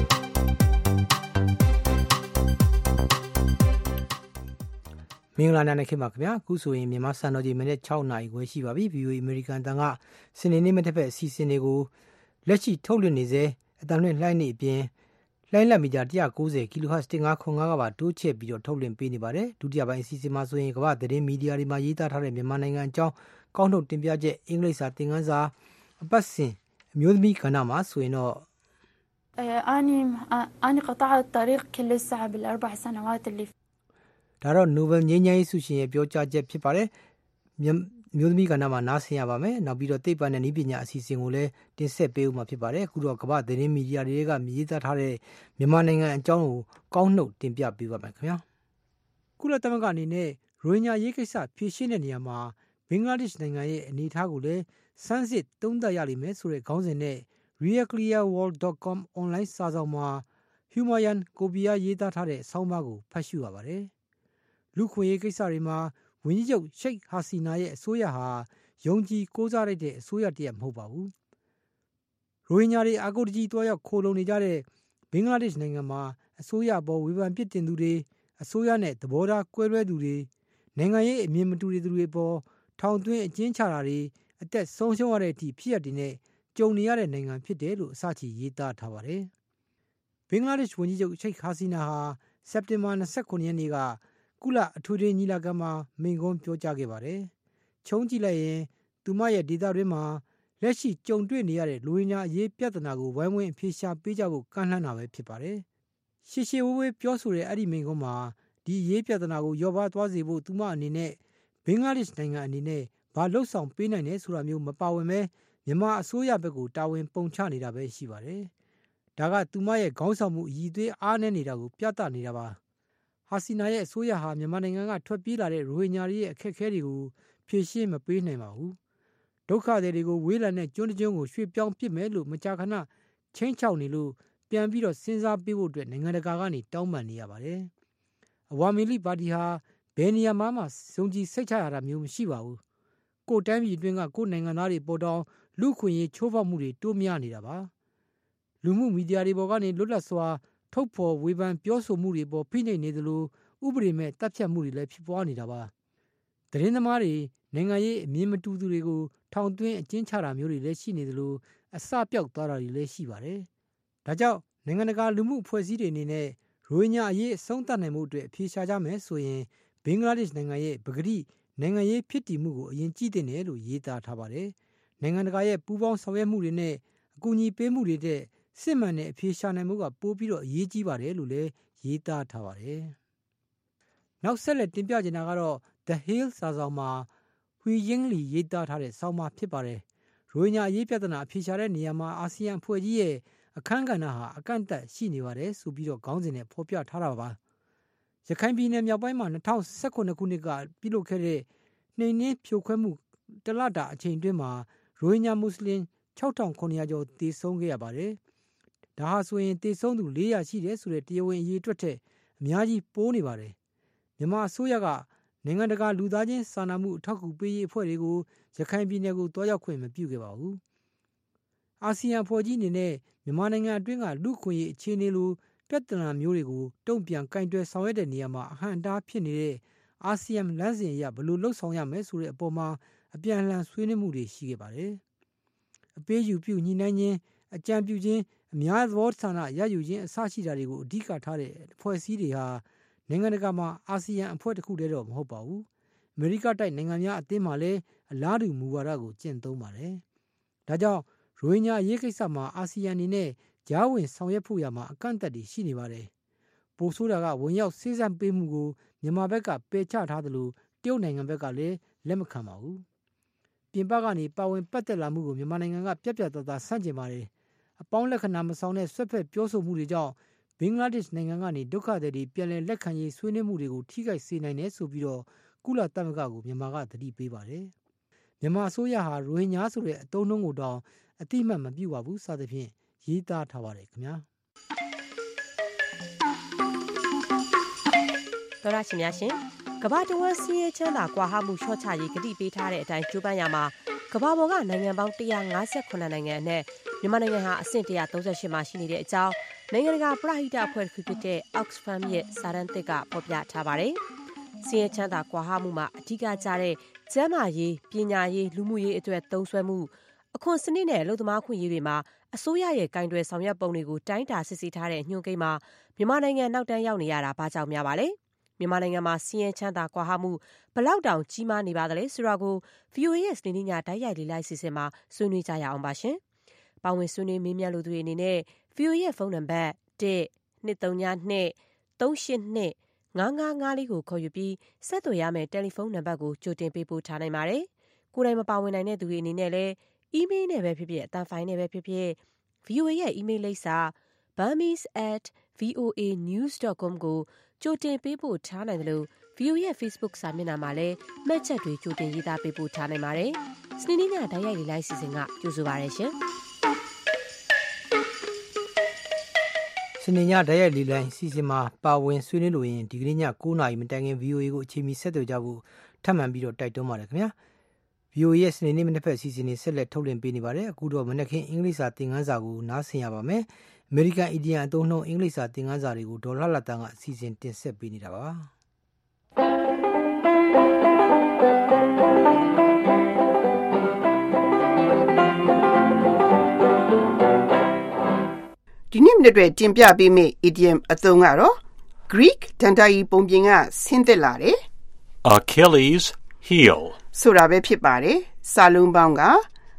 [SPEAKER 2] မင်္ဂလာနေ့ခင်ဗျာအခုဆိုရင်မြန်မာစံတော်ချိန်မိနစ်6နာရီခွဲရှိပါပြီ VOA အမေရိကန်တန်ကစနေနေ့မတစ်ဖက်အစီအစဉ်တွေကိုလက်ရှိထုတ်လွှင့်နေစေအတန်လွင့်လှိုင်းနေအပြင်လိုင်းလက်မီတာ190 kHz 1505ကပါတိုးချဲ့ပြီးတော့ထုတ်လွှင့်ပေးနေပါတယ်ဒုတိယပိုင်းအစီအစဉ်မှာဆိုရင်ကမ္ဘာသတင်းမီဒီယာတွေမှာရေးသားထားတဲ့မြန်မာနိုင်ငံအကြောင်းကောင်းထုတ်တင်ပြချက်အင်္ဂလိပ်စာသင်ခန်းစာအပတ်စဉ်အမျိုးသမီးကဏ္ဍမှာဆိုရင်တော့
[SPEAKER 18] أنا قطعت الطريق كل الساعة بالأربع سنوات اللي
[SPEAKER 2] ဒါတော့ Nobel ငြိမ်းချမ်းရေးဆုရှင်ရဲ့ပြောကြားချက်ဖြစ်ပါတယ်မျိုးသမီးကဏ္ဍမှာနားဆင်ရပါမယ်နောက်ပြီးတော့သိပ္ပံနဲ့နည်းပညာအစီအစဉ်ကိုလည်းတင်ဆက်ပေးဦးမှာဖြစ်ပါတယ်အခုတော့ကမ္ဘာသတင်းမီဒီယာတွေကရေးသားထားတဲ့မြန်မာနိုင်ငံအကြောင်းကိုကောင်းနှုတ်တင်ပြပေးပါမယ်ခင်ဗျာကုလသမဂ္ဂအနေနဲ့ရိုဟင်ဂျာရေးကိစ္စဖြေရှင်းတဲ့နေရာမှာဘင်္ဂလားဒေ့ရှ်နိုင်ငံရဲ့အနေအထားကိုလည်းစမ်းစစ်သုံးသပ်ရလိမ့်မယ်ဆိုတဲ့ခေါင်းစဉ်နဲ့ realclearworld.com အွန်လိုင်းစာစောင်မှာ Humayun Kobia ရေးသားထားတဲ့ဆောင်းပါးကိုဖတ်ရှုရပါတယ်လူခွင့်ရေးကိစ္စတွေမှာဝန်ကြီးချုပ်ရှိတ်ဟာစီနာရဲ့အစိုးရဟာယုံကြည်ကိုးစားလိုက်တဲ့အစိုးရတည်းမဟုတ်ပါဘူး။ရိုဟင်ဂျာတွေအာကိုတကြီးတွားရောက်ခိုလုံနေကြတဲ့ဘင်္ဂလားဒေ့ရှ်နိုင်ငံမှာအစိုးရပေါ်ဝေဖန်ပြစ်တင်သူတွေအစိုးရနဲ့သဘောထားကွဲလွဲသူတွေနိုင်ငံရေးအမြင်မတူတဲ့သူတွေပေါ်ထောင်သွင်းအကျဉ်းချတာတွေအသက်ဆုံးရှုံးရတဲ့အထိဖြစ်ရတဲ့နဲ့ကြုံနေရတဲ့နိုင်ငံဖြစ်တယ်လို့အစချီရေးသားထားပါတယ်။ဘင်္ဂလားဒေ့ရှ်ဝန်ကြီးချုပ်ရှိတ်ဟာစီနာဟာစက်တင်ဘာ29ရက်နေ့ကကုလအထွေထွေညီလာခံမှာမိန့်ခွန်းပြောကြားခဲ့ပါတယ်။ခြုံကြည့်လိုက်ရင်သူမရဲ့ဒေသတွင်းမှာလက်ရှိကြုံတွေ့နေရတဲ့လူဝင်များအရေးပြဿနာကိုဝိုင်းဝန်းအဖြေရှာပေးကြဖို့ကမ်းလှမ်းတာပဲဖြစ်ပါတယ်။ရှေ့ရှေ့ဝေးဝေးပြောဆိုတဲ့အဲ့ဒီမိန့်ခွန်းမှာဒီအရေးပြဿနာကိုရောပါသွားစေဖို့သူမအနေနဲ့ဘင်္ဂလားဒေ့ရှ်နိုင်ငံအနေနဲ့ဘာလှုပ်ဆောင်ပေးနိုင်လဲဆိုတာမျိုးမပါဝင်ပဲမြန်မာအစိုးရဘက်ကိုတာဝန်ပုံချနေတာပဲရှိပါတယ်။ဒါကသူမရဲ့ခေါင်းဆောင်မှုအည်သွေးအားနည်းနေတာကိုပြသနေတာပါ။ဟာစီနာရဲ့အစိုးရဟာမြန်မာနိုင်ငံကထွက်ပြေးလာတဲ့ရိုဟင်ဂျာတွေရဲ့အခက်အခဲတွေကိုဖြေရှင်းမပေးနိုင်ပါဘူး။ဒုက္ခသည်တွေကိုဝေးလံတဲ့ကျွန်းတကျွန်းကိုရွှေ့ပြောင်းပစ်မယ်လို့မကြာခဏချင်းချောက်နေလို့ပြန်ပြီးတော့စဉ်းစားပေးဖို့အတွက်နိုင်ငံတကာကနေတောင်းပန်နေရပါတယ်။အဝါမီလီပါတီဟာဘယ်နေရာမှစုံကြည်စိတ်ချရတာမျိုးမရှိပါဘူး။ကိုယ်တိုင်းပြည်အတွင်းကကိုယ်နိုင်ငံသားတွေပေါ်တောင်လူခွင့်ရေးချိုးဖောက်မှုတွေတိုးများနေတာပါ။လူမှုမီဒီယာတွေပေါ်ကနေလွတ်လပ်စွာထုတ်ဖော်ဝေဖန်ပြောဆိုမှုတွေပေါ်ဖိနှိပ်နေသလိုဥပဒေမဲ့တပ်ဖြတ်မှုတွေလည်းဖြစ်ပွားနေတာပါ။သတင်းသမားတွေနိုင်ငံရေးအမြင်မတူသူတွေကိုထောင်သွင်းအကျဉ်းချတာမျိုးတွေလည်းရှိနေသလိုအစပြောက်သွားတာတွေလည်းရှိပါတယ်။ဒါကြောင့်နိုင်ငံတကာလူမှုအဖွဲ့အစည်းတွေအနေနဲ့ရိုဟင်ဂျာအရေးအဆုံးသတ်နိုင်မှုအတွက်အဖြေရှာကြမယ်ဆိုရင်ဘင်္ဂလားဒေ့ရှ်နိုင်ငံရဲ့ပကတိနိုင်ငံရေးဖြစ်တည်မှုကိုအရင်ကြည့်သင့်တယ်လို့ရေးသားထားပါတယ်။နိုင်ငံတကာရဲ့ပူးပေါင်းဆောင်ရွက်မှုတွေနဲ့အကူအညီပေးမှုတွေတဲ့စစ်မှန်တဲ့အဖြေရှာနိုင်မှုကပိုပြီးတော့အရေးကြီးပါတယ်လို့လည်းရေးသားထားပါတယ်။နောက်ဆက်လက်တင်ပြချင်တာကတော့ The Hill စာဆောင်မှာဟွီယင်းလီရေးသားထားတဲ့ဆောင်းပါးဖြစ်ပါတယ်။ရိုဟင်ဂျာအရေးပြဿနာအဖြေရှာတဲ့နေရာမှာအာဆီယံအဖွဲ့ကြီးရဲ့အခမ်းကဏ္ဍဟာအကန့်အသတ်ရှိနေပါတယ်ဆိုပြီးတော့ခေါင်းစဉ်နဲ့ဖော်ပြထားတာပါ။ရခိုင်ပြည်နယ်မြောက်ပိုင်းမှာ2019ခုနှစ်ကပြုလုပ်ခဲ့တဲ့နှိမ်နင်းဖြိုခွဲမှုတလတာအချိန်အတွင်းမှာရိုဟင်ဂျာမွတ်စလင်6900ကျော်သေဆုံးခဲ့ရပါတယ်။ဒါဟာဆိုရင်သေဆုံးသူ400ရှိတယ်ဆိုတဲ့တရားဝင်အရေးအတွက်ထက်အများကြီးပိုးနေပါတယ်။မြန်မာအစိုးရကနိုင်ငံတကာလူသားချင်းစာနာမှုအထောက်အကူပေးရေးအဖွဲ့တွေကိုရခိုင်ပြည်နယ်ကိုတွားရောက်ခွင့်မပြုခဲ့ပါဘူး။အာဆီယံအဖွဲ့ကြီးအနေနဲ့မြန်မာနိုင်ငံအတွင်းကလူခွင့်ရေးအခြေအနေလိုပြဿနာမျိုးတွေကိုတုံ့ပြန်ကင်တွယ်ဆောင်ရွက်တဲ့နေရာမှာအဟန့်အတားဖြစ်နေတဲ့အာဆီယံလမ်းစဉ်အရဘယ်လိုလှုပ်ဆောင်ရမလဲဆိုတဲ့အပေါ်မှာအပြန်အလှန်ဆွေးနွေးမှုတွေရှိခဲ့ပါတယ်။အပေးယူပြုညှိနှိုင်းခြင်းအကြံပြုခြင်းအများသဘောဆန္ဒရယူခြင်းအစရှိတာတွေကိုအဓိကထားတဲ့အဖွဲ့အစည်းတွေဟာနိုင်ငံတကာမှာအာဆီယံအဖွဲ့တစ်ခုတည်းတော့မဟုတ်ပါဘူး။အမေရိကတိုက်နိုင်ငံများအသင်းမှာလည်းအလားတူမူဝါဒကိုကျင့်သုံးပါတယ်။ဒါကြောင့်ရိုဟင်ဂျာအရေးကိစ္စမှာအာဆီယံအနေနဲ့ကြားဝင်ဆောင်ရွက်ဖို့ရမှာအကန့်အသတ်တွေရှိနေပါတယ်။ပိုဆိုးတာကဝင်ရောက်စေ့စပ်ပေးမှုကိုမြန်မာဘက်ကပယ်ချထားသလိုတရုတ်နိုင်ငံဘက်ကလည်းလက်မခံပါဘူးပြင်ပကနေပါဝင်ပတ်သက်လာမှုကိုမြန်မာနိုင်ငံကပြတ်ပြတ်သားသားဆန့်ကျင်ပါတယ်အပေါင်းလက္ခဏာမဆောင်တဲ့ဆွက်ဖက်ပြောဆိုမှုတွေကြောင့်ဘင်္ဂလားဒေ့ရှ်နိုင်ငံကနေဒုက္ခသည်တွေပြန်လည်လက်ခံရေးဆွေးနွေးမှုတွေကိုထိခိုက်စေနိုင်တယ်ဆိုပြီးတော့ကုလသမဂ္ဂကိုမြန်မာကသတိပေးပါတယ်မြန်မာအစိုးရဟာရိုဟင်ဂျာဆိုတဲ့အသုံးအနှုန်းကိုတောင်အတိအမှတ်မပြုပါဘူးစသဖြင့်ရေးသားထားပါတယ်ခင်ဗျာ
[SPEAKER 19] တော်ရရှင်များရှင်ကမ္ဘာတဝန်းစီးရဲချမ်းသာကွာဟမှုလျှော့ချရေးကတိပေးထားတဲ့အတိုင်းကျိုးပန်းရမှာကမ္ဘာပေါ်ကနိုင်ငံပေါင်း158နိုင်ငံအနက်မြန်မာနိုင်ငံဟာအဆင့်138မှာရှိနေတဲ့အကြောင်းနိုင်ငံတကာပရဟိတအဖွဲ့တစ်ခုဖြစ်တဲ့ Oxfam ရဲ့စာတမ်းသစ်ကဖော်ပြထားပါတယ်။စီးရဲချမ်းသာကွာဟမှုမှာအဓိကကျတဲ့ကျန်းမာရေးပညာရေးလူမှုရေးအတွက်သုံးစွဲမှုအခွန်စနစ်နဲ့အလုပ်သမားခွင့်ရေးတွေမှာအစိုးရရဲ့ကင်တွယ်ဆောင်ရွက်ပုံတွေကိုတိုင်းတာစစ်ဆေးထားတဲ့ညွှန်ကိန်းမှာမြန်မာနိုင်ငံနောက်တန်းရောက်နေရတာဘာကြောင့်များပါလဲမြန်မာနိုင်ငံမှာစီးရဲချမ်းသာကွာဟမှုဘလောက်တောင်ကြီးမားနေပါသလဲဆိုတာကို VOA ရဲ့စနေနေ့ညတိုက်ရိုက်လေးလိုက်စီစဉ်မှာဆွေးနွေးကြရအောင်ပါရှင်။ပါဝင်ဆွေးနွေးမေးမြန်းလို့သူတွေအနေနဲ့ VOA ရဲ့ဖုန်းနံပါတ် 1-232-382-5554 ကိုခေါ်ယူပြီးဆက်သွယ်ရမယ့်တယ်လီဖုန်းနံပါတ်ကိုကြိုတင်ပေးပို့ထားနိုင်ပါတယ်။ကိုယ်တိုင်မပါဝင်နိုင်တဲ့သူတွေအနေနဲ့လည်းအီးမေးလ်နဲ့ပဲဖြစ်ဖြစ်အသံဖိုင်နဲ့ပဲဖြစ်ဖြစ် VOA ရဲ့အီးမေးလ်လိပ်စာ burmese@voanews.com ကိုကြိုတင်ပေးပို့ထားနိုင်တယ်လို့ VOA ရဲ့ Facebook စာမျက်နှာမှာလည်းမှတ်ချက်တွေကြိုတင်ရေးသားပေးပို့ထားနိုင်ပါတယ်။စနေနေ့ညတိုက်ရိုက်လေးလိုက်စီစဉ်ကကြိုဆိုပါရရှင်။
[SPEAKER 2] စနေညတိုက်ရိုက်လေးလိုက်စီစဉ်မှာပါဝင်ဆွေးနွေးလို့ရင်ဒီကနေ့ည9:00နာရီမတိုင်ခင် VOA ကိုအချိန်မီဆက်သွယ်ကြဖို့ထပ်မံပြီးတော့တိုက်တွန်းပါတယ်ခင်ဗျာ။ VOA ရဲ့စနေနေ့မနေ့ဖက်စီစဉ်နေဆက်လက်ထုတ်လွှင့်ပေးနေပါတယ်။အခုတော့မနက်ခင်းအင်္ဂလိပ်စာသင်ခန်းစာကိုနားဆင်ရပါမယ်။အမေရိကန်အီဒီယံအသုံးနှုန်းအင်္ဂလိပ်စာသင်ခန်းစာတွေကိုဒေါ်လာတန်ကအစီအစဉ်တင်ဆက်ပေးနေတာပါ။
[SPEAKER 20] ဒီနေ့မြတ်တွေတင်ပြပေးမယ့် idiom အသုံးကတော့ Greek ဒန်တာရီပုံပြင်ကဆင်းသက်လာတယ်
[SPEAKER 21] Achilles heel
[SPEAKER 20] ဆိုတာပဲဖြစ်ပါတယ်။စာလုံးပေါင်းက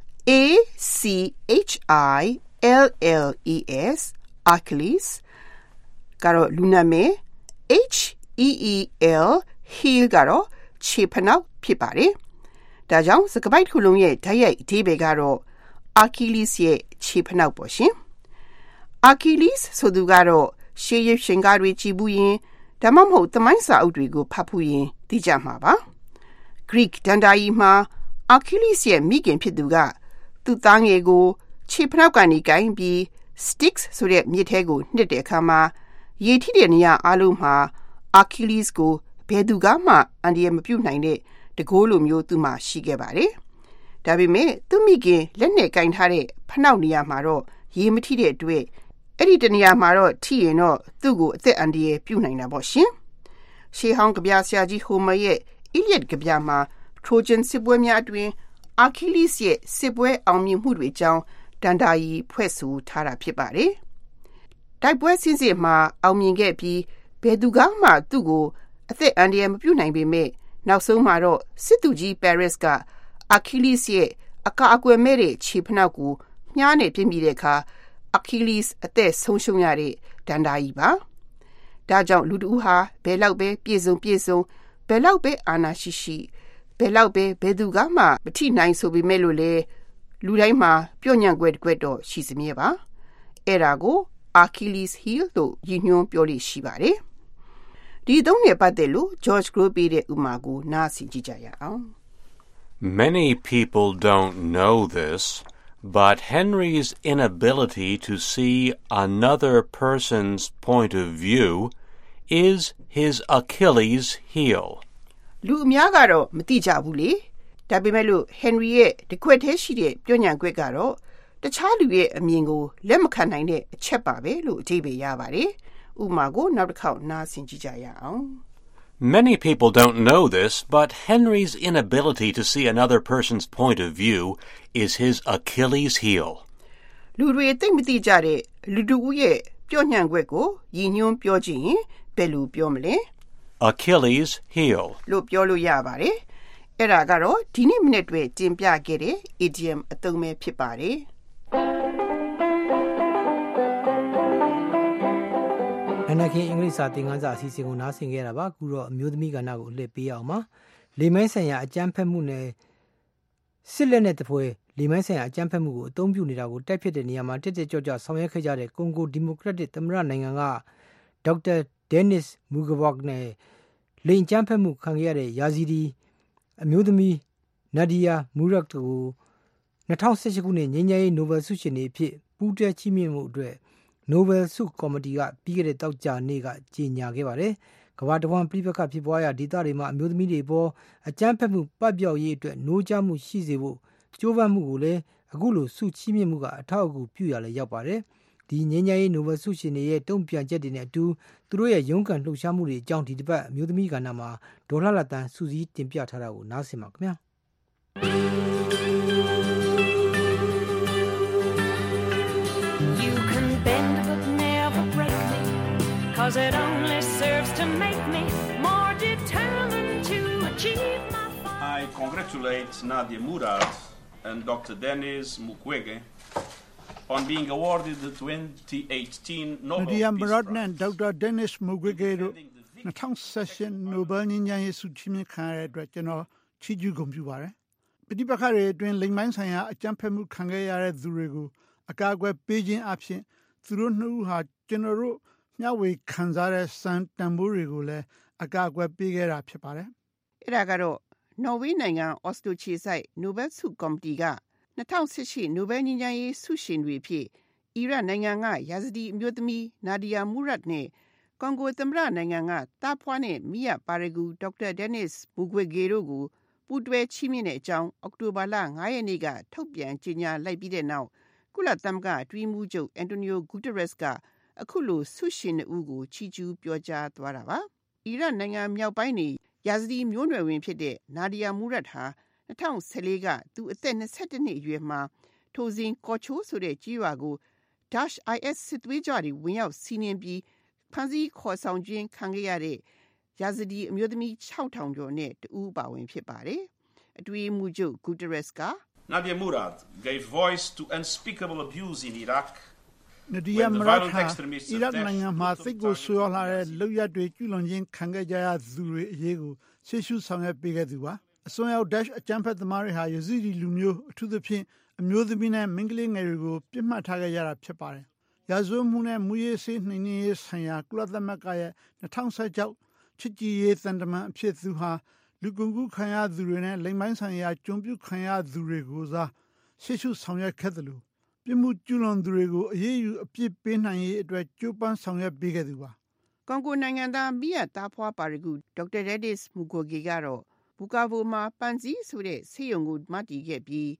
[SPEAKER 20] ACHILLES Achilles ကတော့လူနာမည် HEEL heel ကတော့ခြေဖနှောက်ဖြစ်ပါတယ်။ဒါကြောင့်စကားပိုက်တစ်ခုလုံးရဲ့တိုက်ရိုက်အဓိပ္ပာယ်ကတော့ Achilles ရဲ့ခြေဖနှောက်ပေါ့ရှင်။ Achilles ဆိုသူကတော့ရှေးရရှင်ကားတွေကြည့်ဘူးရင်ဒါမှမဟုတ်သမိုင်းစာအုပ်တွေကိုဖတ်ဖူးရင်သိကြမှာပါ။ Greek ဒန်တာရီမှာ Achilles ရဲ့မိခင်ဖြစ်သူကသူ့သားငယ်ကိုခြေဖနှောက်ကနေကိုင်းပြီး Styx ဆိုတဲ့မြစ်ထဲကိုနှစ်တဲ့အခါမှာရေထိတဲ့နေရာအလုံးမှာ Achilles ကိုဘယ်သူကမှအန္တရာယ်မပြုနိုင်တဲ့တကိုးလိုမျိုးသူ့မှာရှိခဲ့ပါတယ်။ဒါပေမဲ့သူ့မိခင်လက်နဲ့ကိုင်းထားတဲ့ဖနှောက်နေရာမှာတော့ရေမထိတဲ့အတွက်အဲ့ဒီတနေရာမှာတော့ထိရင်တော့သူ့ကိုအသက်အန္တရာယ်ပြုနိုင်တာပေါ့ရှင်။ရှေးဟောင်းကဗျာဆရာကြီးဟိုမာရဲ့ Iliad ကဗျာမှာ Trojan စစ်ပွဲများအတွင် Achilles ရဲ့စစ်ပွဲအောင်မြင်မှုတွေကြောင့်ဒန်တာရီဖွဲ့ဆိုထားတာဖြစ်ပါတယ်။တိုက်ပွဲစစ်စစ်မှာအောင်မြင်ခဲ့ပြီးဘယ်သူကမှသူ့ကိုအသက်အန္တရာယ်မပြုနိုင်ပေမဲ့နောက်ဆုံးမှာတော့စစ်သူကြီး Paris က Achilles ရဲ့အကာအကွယ်မဲ့တဲ့ခြေဖနှောက်ကိုမြားနဲ့ပြစ်မိတဲ့အခါAchilles အသက်ဆုံးရှုံးရတဲ့ဒန်တာရီပါ။ဒါကြောင့်လူတို့ဟာဘယ်လောက်ပဲပြည့်စုံဘယ်လောက်ပဲအာဏာရှိဘယ်လောက်ပဲဘယ်သူကမှမထိနိုင်ဆိုပေမဲ့လို့လေလူတိုင်းမှာပြော့ညံ့ွယ်တစ်ကွက်တော့ရှိစမြဲပါ။အဲ့ဒါကို Achilles heel လို့ရည်ညွှန်းပြောလို့ရှိပါတယ်။ဒီသုံးနဲ့ပတ်သက်လို့ George Grow ပေးတဲ့ဥမာကိုနားဆင်ကြည့်ကြရအောင်။
[SPEAKER 21] Many people don't know this.But Henry's inability to see another person's point of view is his Achilles heel.
[SPEAKER 20] လူအများကတော့မသိကြဘူးလေ။ဒါပေမဲ့လို့ Henry ရဲ့တကွက်ထဲရှိတဲ့ပြောညံကွက်ကတော့တခြားလူရဲ့အမြင်ကိုလက်မခံနိုင်တဲ့အချက်ပါပဲလို့အဓိပ္ပာယ်ရပါတယ်။ဥပမာကိုနောက်တစ်ခေါက်နားဆင်ကြည့်ကြရအောင်။
[SPEAKER 21] Many people don't know this, but Henry's inability to see another person's point of view is his Achilles heel.
[SPEAKER 20] လူတွေသိမသိကြတဲ့လူတို့ရဲ့ပြောညံကွက်ကိုရည်ညွှန်းပြောကြည့်ရင်ဘယ်လိုပြောမလဲ
[SPEAKER 21] Achilles heel
[SPEAKER 20] လို့ပြောလို့ရပါတယ်။အဲ့ဒါကတော့ဒီနေ့မိနစ်တွေတင်ပြခဲ့တဲ့ idiom အသုံးပဲဖြစ်ပါတယ်။
[SPEAKER 2] နနခင်အင်္ဂလိပ်စာသင်ခန်းစာအစီအစဉ်ကိုနားဆင်ခဲ့တာပါအခုတော့အမျိုးသမီးကဏ္ဍကိုအလှည့်ပေးအောင်ပါလိမ့်မဲဆိုင်ရာအကြမ်းဖက်မှုနဲ့စစ်လက်နက်တပွဲလေမိုင်းဆိုင်ရာအကြမ်းဖက်မှုကိုအသုံးပြုနေတာကိုတိုက်ဖြစ်တဲ့နေရာမှာတက်တက်ကြွကြွဆောင်ရွက်ခဲ့ကြတဲ့ကွန်ဂိုဒီမိုကရက်တစ်သမ္မတနိုင်ငံကဒေါက်တာဒဲနစ်မူဂဘက်နဲ့လိန်ကြမ်းဖက်မှုခံခဲ့ရတဲ့ယာဇီဒီအမျိုးသမီးနာဒီယာမူရက်ကို2018ခုနှစ်ငြိမ်းချမ်းရေးနိုဘယ်ဆုရှင်တွေအဖြစ်ပူးတွဲချီးမြှင့်မှုအတွက်နိုဘယ်ဆုကော်မတီကပြီးခဲ့တဲ့တောက်ကြနေ့ကကြေညာခဲ့ပါတယ်။ကမ္ဘာတစ်ဝန်းပြည်ပခတ်ဖြစ်ပွားရာဒေသတွေမှာအမျိုးသမီးတွေပေါ်အကြမ်းဖက်မှုပပျောက်ရေးအတွက်နှိုးကြားမှုရှိစေဖို့ကြိုးပမ်းမှုကိုလည်းအခုလိုဆုချီးမြှင့်မှုကအထောက်အကူပြုရလဲရောက်ပါတယ်။ဒီငြိမ်းချမ်းရေးနိုဘယ်ဆုရှင်တွေရဲ့တုံ့ပြန်ချက်တွေနဲ့အတူသူတို့ရဲ့ရုန်းကန်လှုပ်ရှားမှုတွေအကြောင်းဒီတစ်ပတ်အမျိုးသမီးကဏ္ဍမှာဒေါ်လာလတန်စုစည်းတင်ပြထားတာကိုနားဆင်ပါခင်ဗျာ။
[SPEAKER 7] You can bend but never break me, 'cause it only serves to make me more determined to achieve my
[SPEAKER 1] I congratulate Nadia Murad and Dr. Denis Mukwege on being awarded the 2018 Nobel
[SPEAKER 10] Nadia
[SPEAKER 1] Peace
[SPEAKER 10] Murad
[SPEAKER 1] Prize.
[SPEAKER 10] နဲ့ Dr. Denis Mukwege တို့2018 Nobel ငြိမ်းချမ်းရေးဆုချီးမြှင့်ခံရတဲ့အတွက်ကျွန်တော်ချီးကျူးဂုဏ်ပြုပါတယ်။ပဋိပက္ခတွေအတွင်းလိမ်မိုင်းဆိုင်ရာအကြမ်းဖက်မှုခံခဲ့ရတဲ့သူတွေကိုအကာအကွယ်ပေးခြင်းအပြင်သူတို့နှစ်ဦးဟာကျွန်တော်တို့မျှဝေခံစားတဲ့စံတန်ဖိုးတွေကိုလည်းအကာအကွယ်ပေးခဲ့တာဖြစ်ပါတယ်
[SPEAKER 20] ။အဲ့ဒါကတော့နော်ဝေးနိုင်ငံအော်စလိုခြေဆိုင်နိုဘယ်ဆုကော်မတီက2018နိုဘယ်ငြိမ်းချမ်းရေးဆုရှင်တွေဖြစ်အီရတ်နိုင်ငံကယာဇဒီအမျိုးသမီးနာဒီယာမူရတ်နဲ့ကွန်ဂိုသမ္မတနိုင်ငံကတာဖွားနဲ့မိယပါရဂူဒေါက်တာဒဲနစ်မူဂွေဂေတို့ကိုပူးတွဲချီးမြှင့်တဲ့အကြောင်းအောက်တိုဘာလ9ရက်နေ့ကထုတ်ပြန်ကြေညာလိုက်ပြီးတဲ့နောက်ကုလသမဂ္ဂအတွင်းမှူးချုပ်အန်တိုနီယိုဂူတရက်စ်ကအခုလိုဆုရှင်ဦးကိုချီးကျူးပြောကြားသွားတာပါ။အီရတ်နိုင်ငံမြောက်ပိုင်းနေယာဇဒီမျိုးနွယ်ဝင်ဖြစ်တဲ့နာဒီယာမူရတ်ဟာ2014ကသူအသက်22နှစ်အရွယ်မှာထိုစဉ်ကော်ချိုးဆိုတဲ့ကြီးရွာကို Daesh IS စစ်သွေးကြွတွေဝင်ရောက်စီးနင်းပြီးဖမ်းဆီးခေါ်ဆောင်ခြင်းခံခဲ့ရတဲ့ယာဇဒီအမျိုးသမီး6000ကျော်နဲ့တူပါဝင်ဖြစ်ပါတယ်။အတွင်းမှူးချုပ်ဂူတရက်စ်က
[SPEAKER 1] Nadia Murad gave voice to unspeakable abuse in Iraq.
[SPEAKER 10] Nadia Murad ဟာအီရတ်နိုင်ငံမှာစိတ်ကိုဆွေးနွေးလာတဲ့လုပ်ရက်တွေကျူးလွန်ခြင်းခံခဲ့ကြရသူတွေအရေးကိုရှေ့ရှုဆောင်ရွက်ပေးခဲ့သူပါအစွန်းရောက် Daesh အကြမ်းဖက်သမားတွေဟာယဇီဒီလူမျိုးအထူးသဖြင့်အမျိုးသမီးနဲ့မိန်းကလေးငယ်တွေကိုပြစ်မှတ်ထားခဲ့ကြတာဖြစ်ပါတယ်ရာဇဝတ်မှုနဲ့မူရေးစေးနှိမ်နင်းရေးဆိုင်ရာကုလသမဂ္ဂရဲ့2016ချစ်ကြည်ရေးသံတမန်အဖြစ်သူဟာလူကုန်ကူးခံရသူတွေနဲ့လိမ်ပိုင်းဆိုင်ရာကျုံပြုခံရသူတွေကိုစားရှေ့ရှုဆောင်ရွက်ခဲ့တယ်လို့ပြစ်မှုကျူးလွန်သူတွေကိုအရေးယူအပြစ်ပေးနိုင်ရေးအတွက်ကြိုးပမ်းဆောင်ရွက်ပေးခဲ့သူပါ
[SPEAKER 20] ကွန်ဂိုနိုင်ငံသားမိယတာဖွာပါရဂူဒေါက်တာဒက်ဒစ်မူဂိုဂီကတော့ဘူကာဗိုမှာပန်စီဆိုတဲ့ဆေးရုံကိုမတည်ခဲ့ပြီး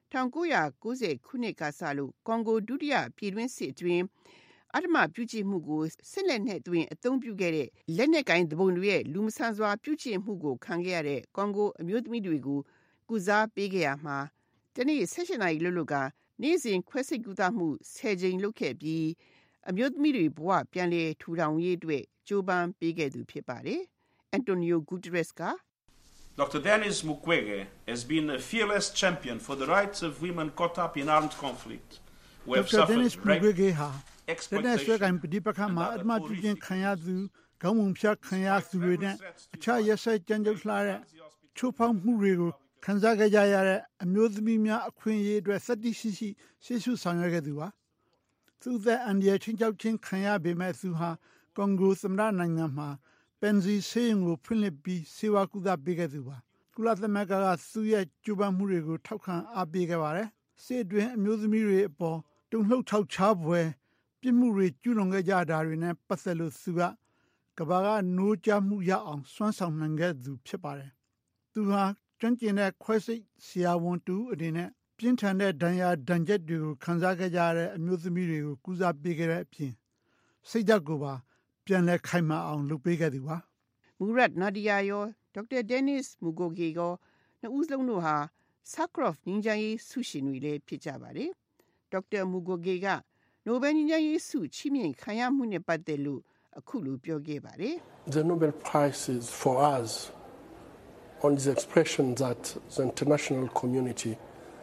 [SPEAKER 20] 1990ခုနှစ်ကစလို့ကွန်ဂိုဒုတိယပြည်တွင်းစစ်အတွင်းအဓမ္မပြုကျင့်မှုကိုစစ်လက်နက်တွင်အသုံးပြုခဲ့တဲ့လက်နက်ကိုင်တပုံတွေရဲ့လူမဆန်စွာပြုကျင့်မှုကိုခံခဲ့ရတဲ့ကွန်ဂိုအမျိုးသမီးတွေကိုကုစားပေးခဲ့ရမှာတနေ့16နာရီလွတ်ကနေ့စဉ်ခွဲစိတ်ကုသမှု10ကြိမ်လုပ်ခဲ့ပြီးအမျိုးသမီးတွေဘဝပြန်လည်ထူထောင်ရေးအတွက်ကြိုးပမ်းပေးခဲ့သူဖြစ်ပါတယ်။ Antonio Guterres က
[SPEAKER 1] Dr. Denis Mukwege has been a fearless champion for the rights of women caught up in armed conflict who have suffered rape, exploitation,
[SPEAKER 10] ပဋိပက္ခမှာအဓမ္မပြုခြင်းခံရသူခေါင်းပုံဖြတ်ခံရသူတွေနဲ့အခြားရက်စက်ကြမ်းကြုတ်လှတဲ့ချိုးဖောက်မှုတွေကိုခံစားခဲ့ကြရတဲ့အမျိုးသမီးများအခွင့်အရေးအတွက်စတိရှိရှိရှေ့ရှုဆောင်ရွက်ခဲ့သူပါသူတဲ့အန်ဒီယချင်းချောက်ချင်းခံရပေမဲ့သူဟာကွန်ဂိုသမ္မတနိုင်ငံမှာပန်စီဆေးရုံကိုဖွင့်လှစ်ပြီးစေဝါကုသပေးခဲ့သူပါကုလသမဂ္ဂကသူ့ရဲ့ကြိုးပမ်းမှုတွေကိုထောက်ခံအားပေးခဲ့ပါတယ်စစ်အတွင်းအမျိုးသမီးတွေအပေါ်တုံ့လှုပ်ထောက်ချပွဲပြစ်မှုတွေကျူးလွန်ခဲ့ကြတာတွေနဲ့ပတ်သက်လို့သူကကဘာကနိုးကြားမှုရအောင်စွမ်းဆောင်နိုင်ခဲ့သူဖြစ်ပါတယ်သူဟာကျွမ်းကျင်တဲ့ခွဲစိတ်ဆရာဝန်တူအနေနဲ့ပြင်းထန်တဲ့ဒဏ်ရာဒဏ်ချက်တွေကိုခံစားခဲ့ကြတဲ့အမျိုးသမီးတွေကိုကုစားပေးခဲ့တဲ့အပြင်စိတ်ဓာတ်ကိုပါပြန်လဲခိုင်မာအောင်လုပ်ပေးခဲ့သူပါ
[SPEAKER 20] မူရတ်နာဒီယာယောဒေါက်တာဒဲနစ်မူဂိုဂီကိုနှစ်ဦးလုံးတို့ဟာဆာခရော့ဖ်ငင်းချမ်းရေးဆုရှင်တွေလည်းဖြစ်ကြပါတယ်ဒေါက်တာမူဂိုဂီကနိုဘယ်ငင်းချမ်းရေးဆုချီးမြှင့်ခံရမှုနဲ့ပတ်သက်လို့အခုလိုပြောခဲ့ပါတယ်
[SPEAKER 22] The Nobel Prize is for us on this expression that the international community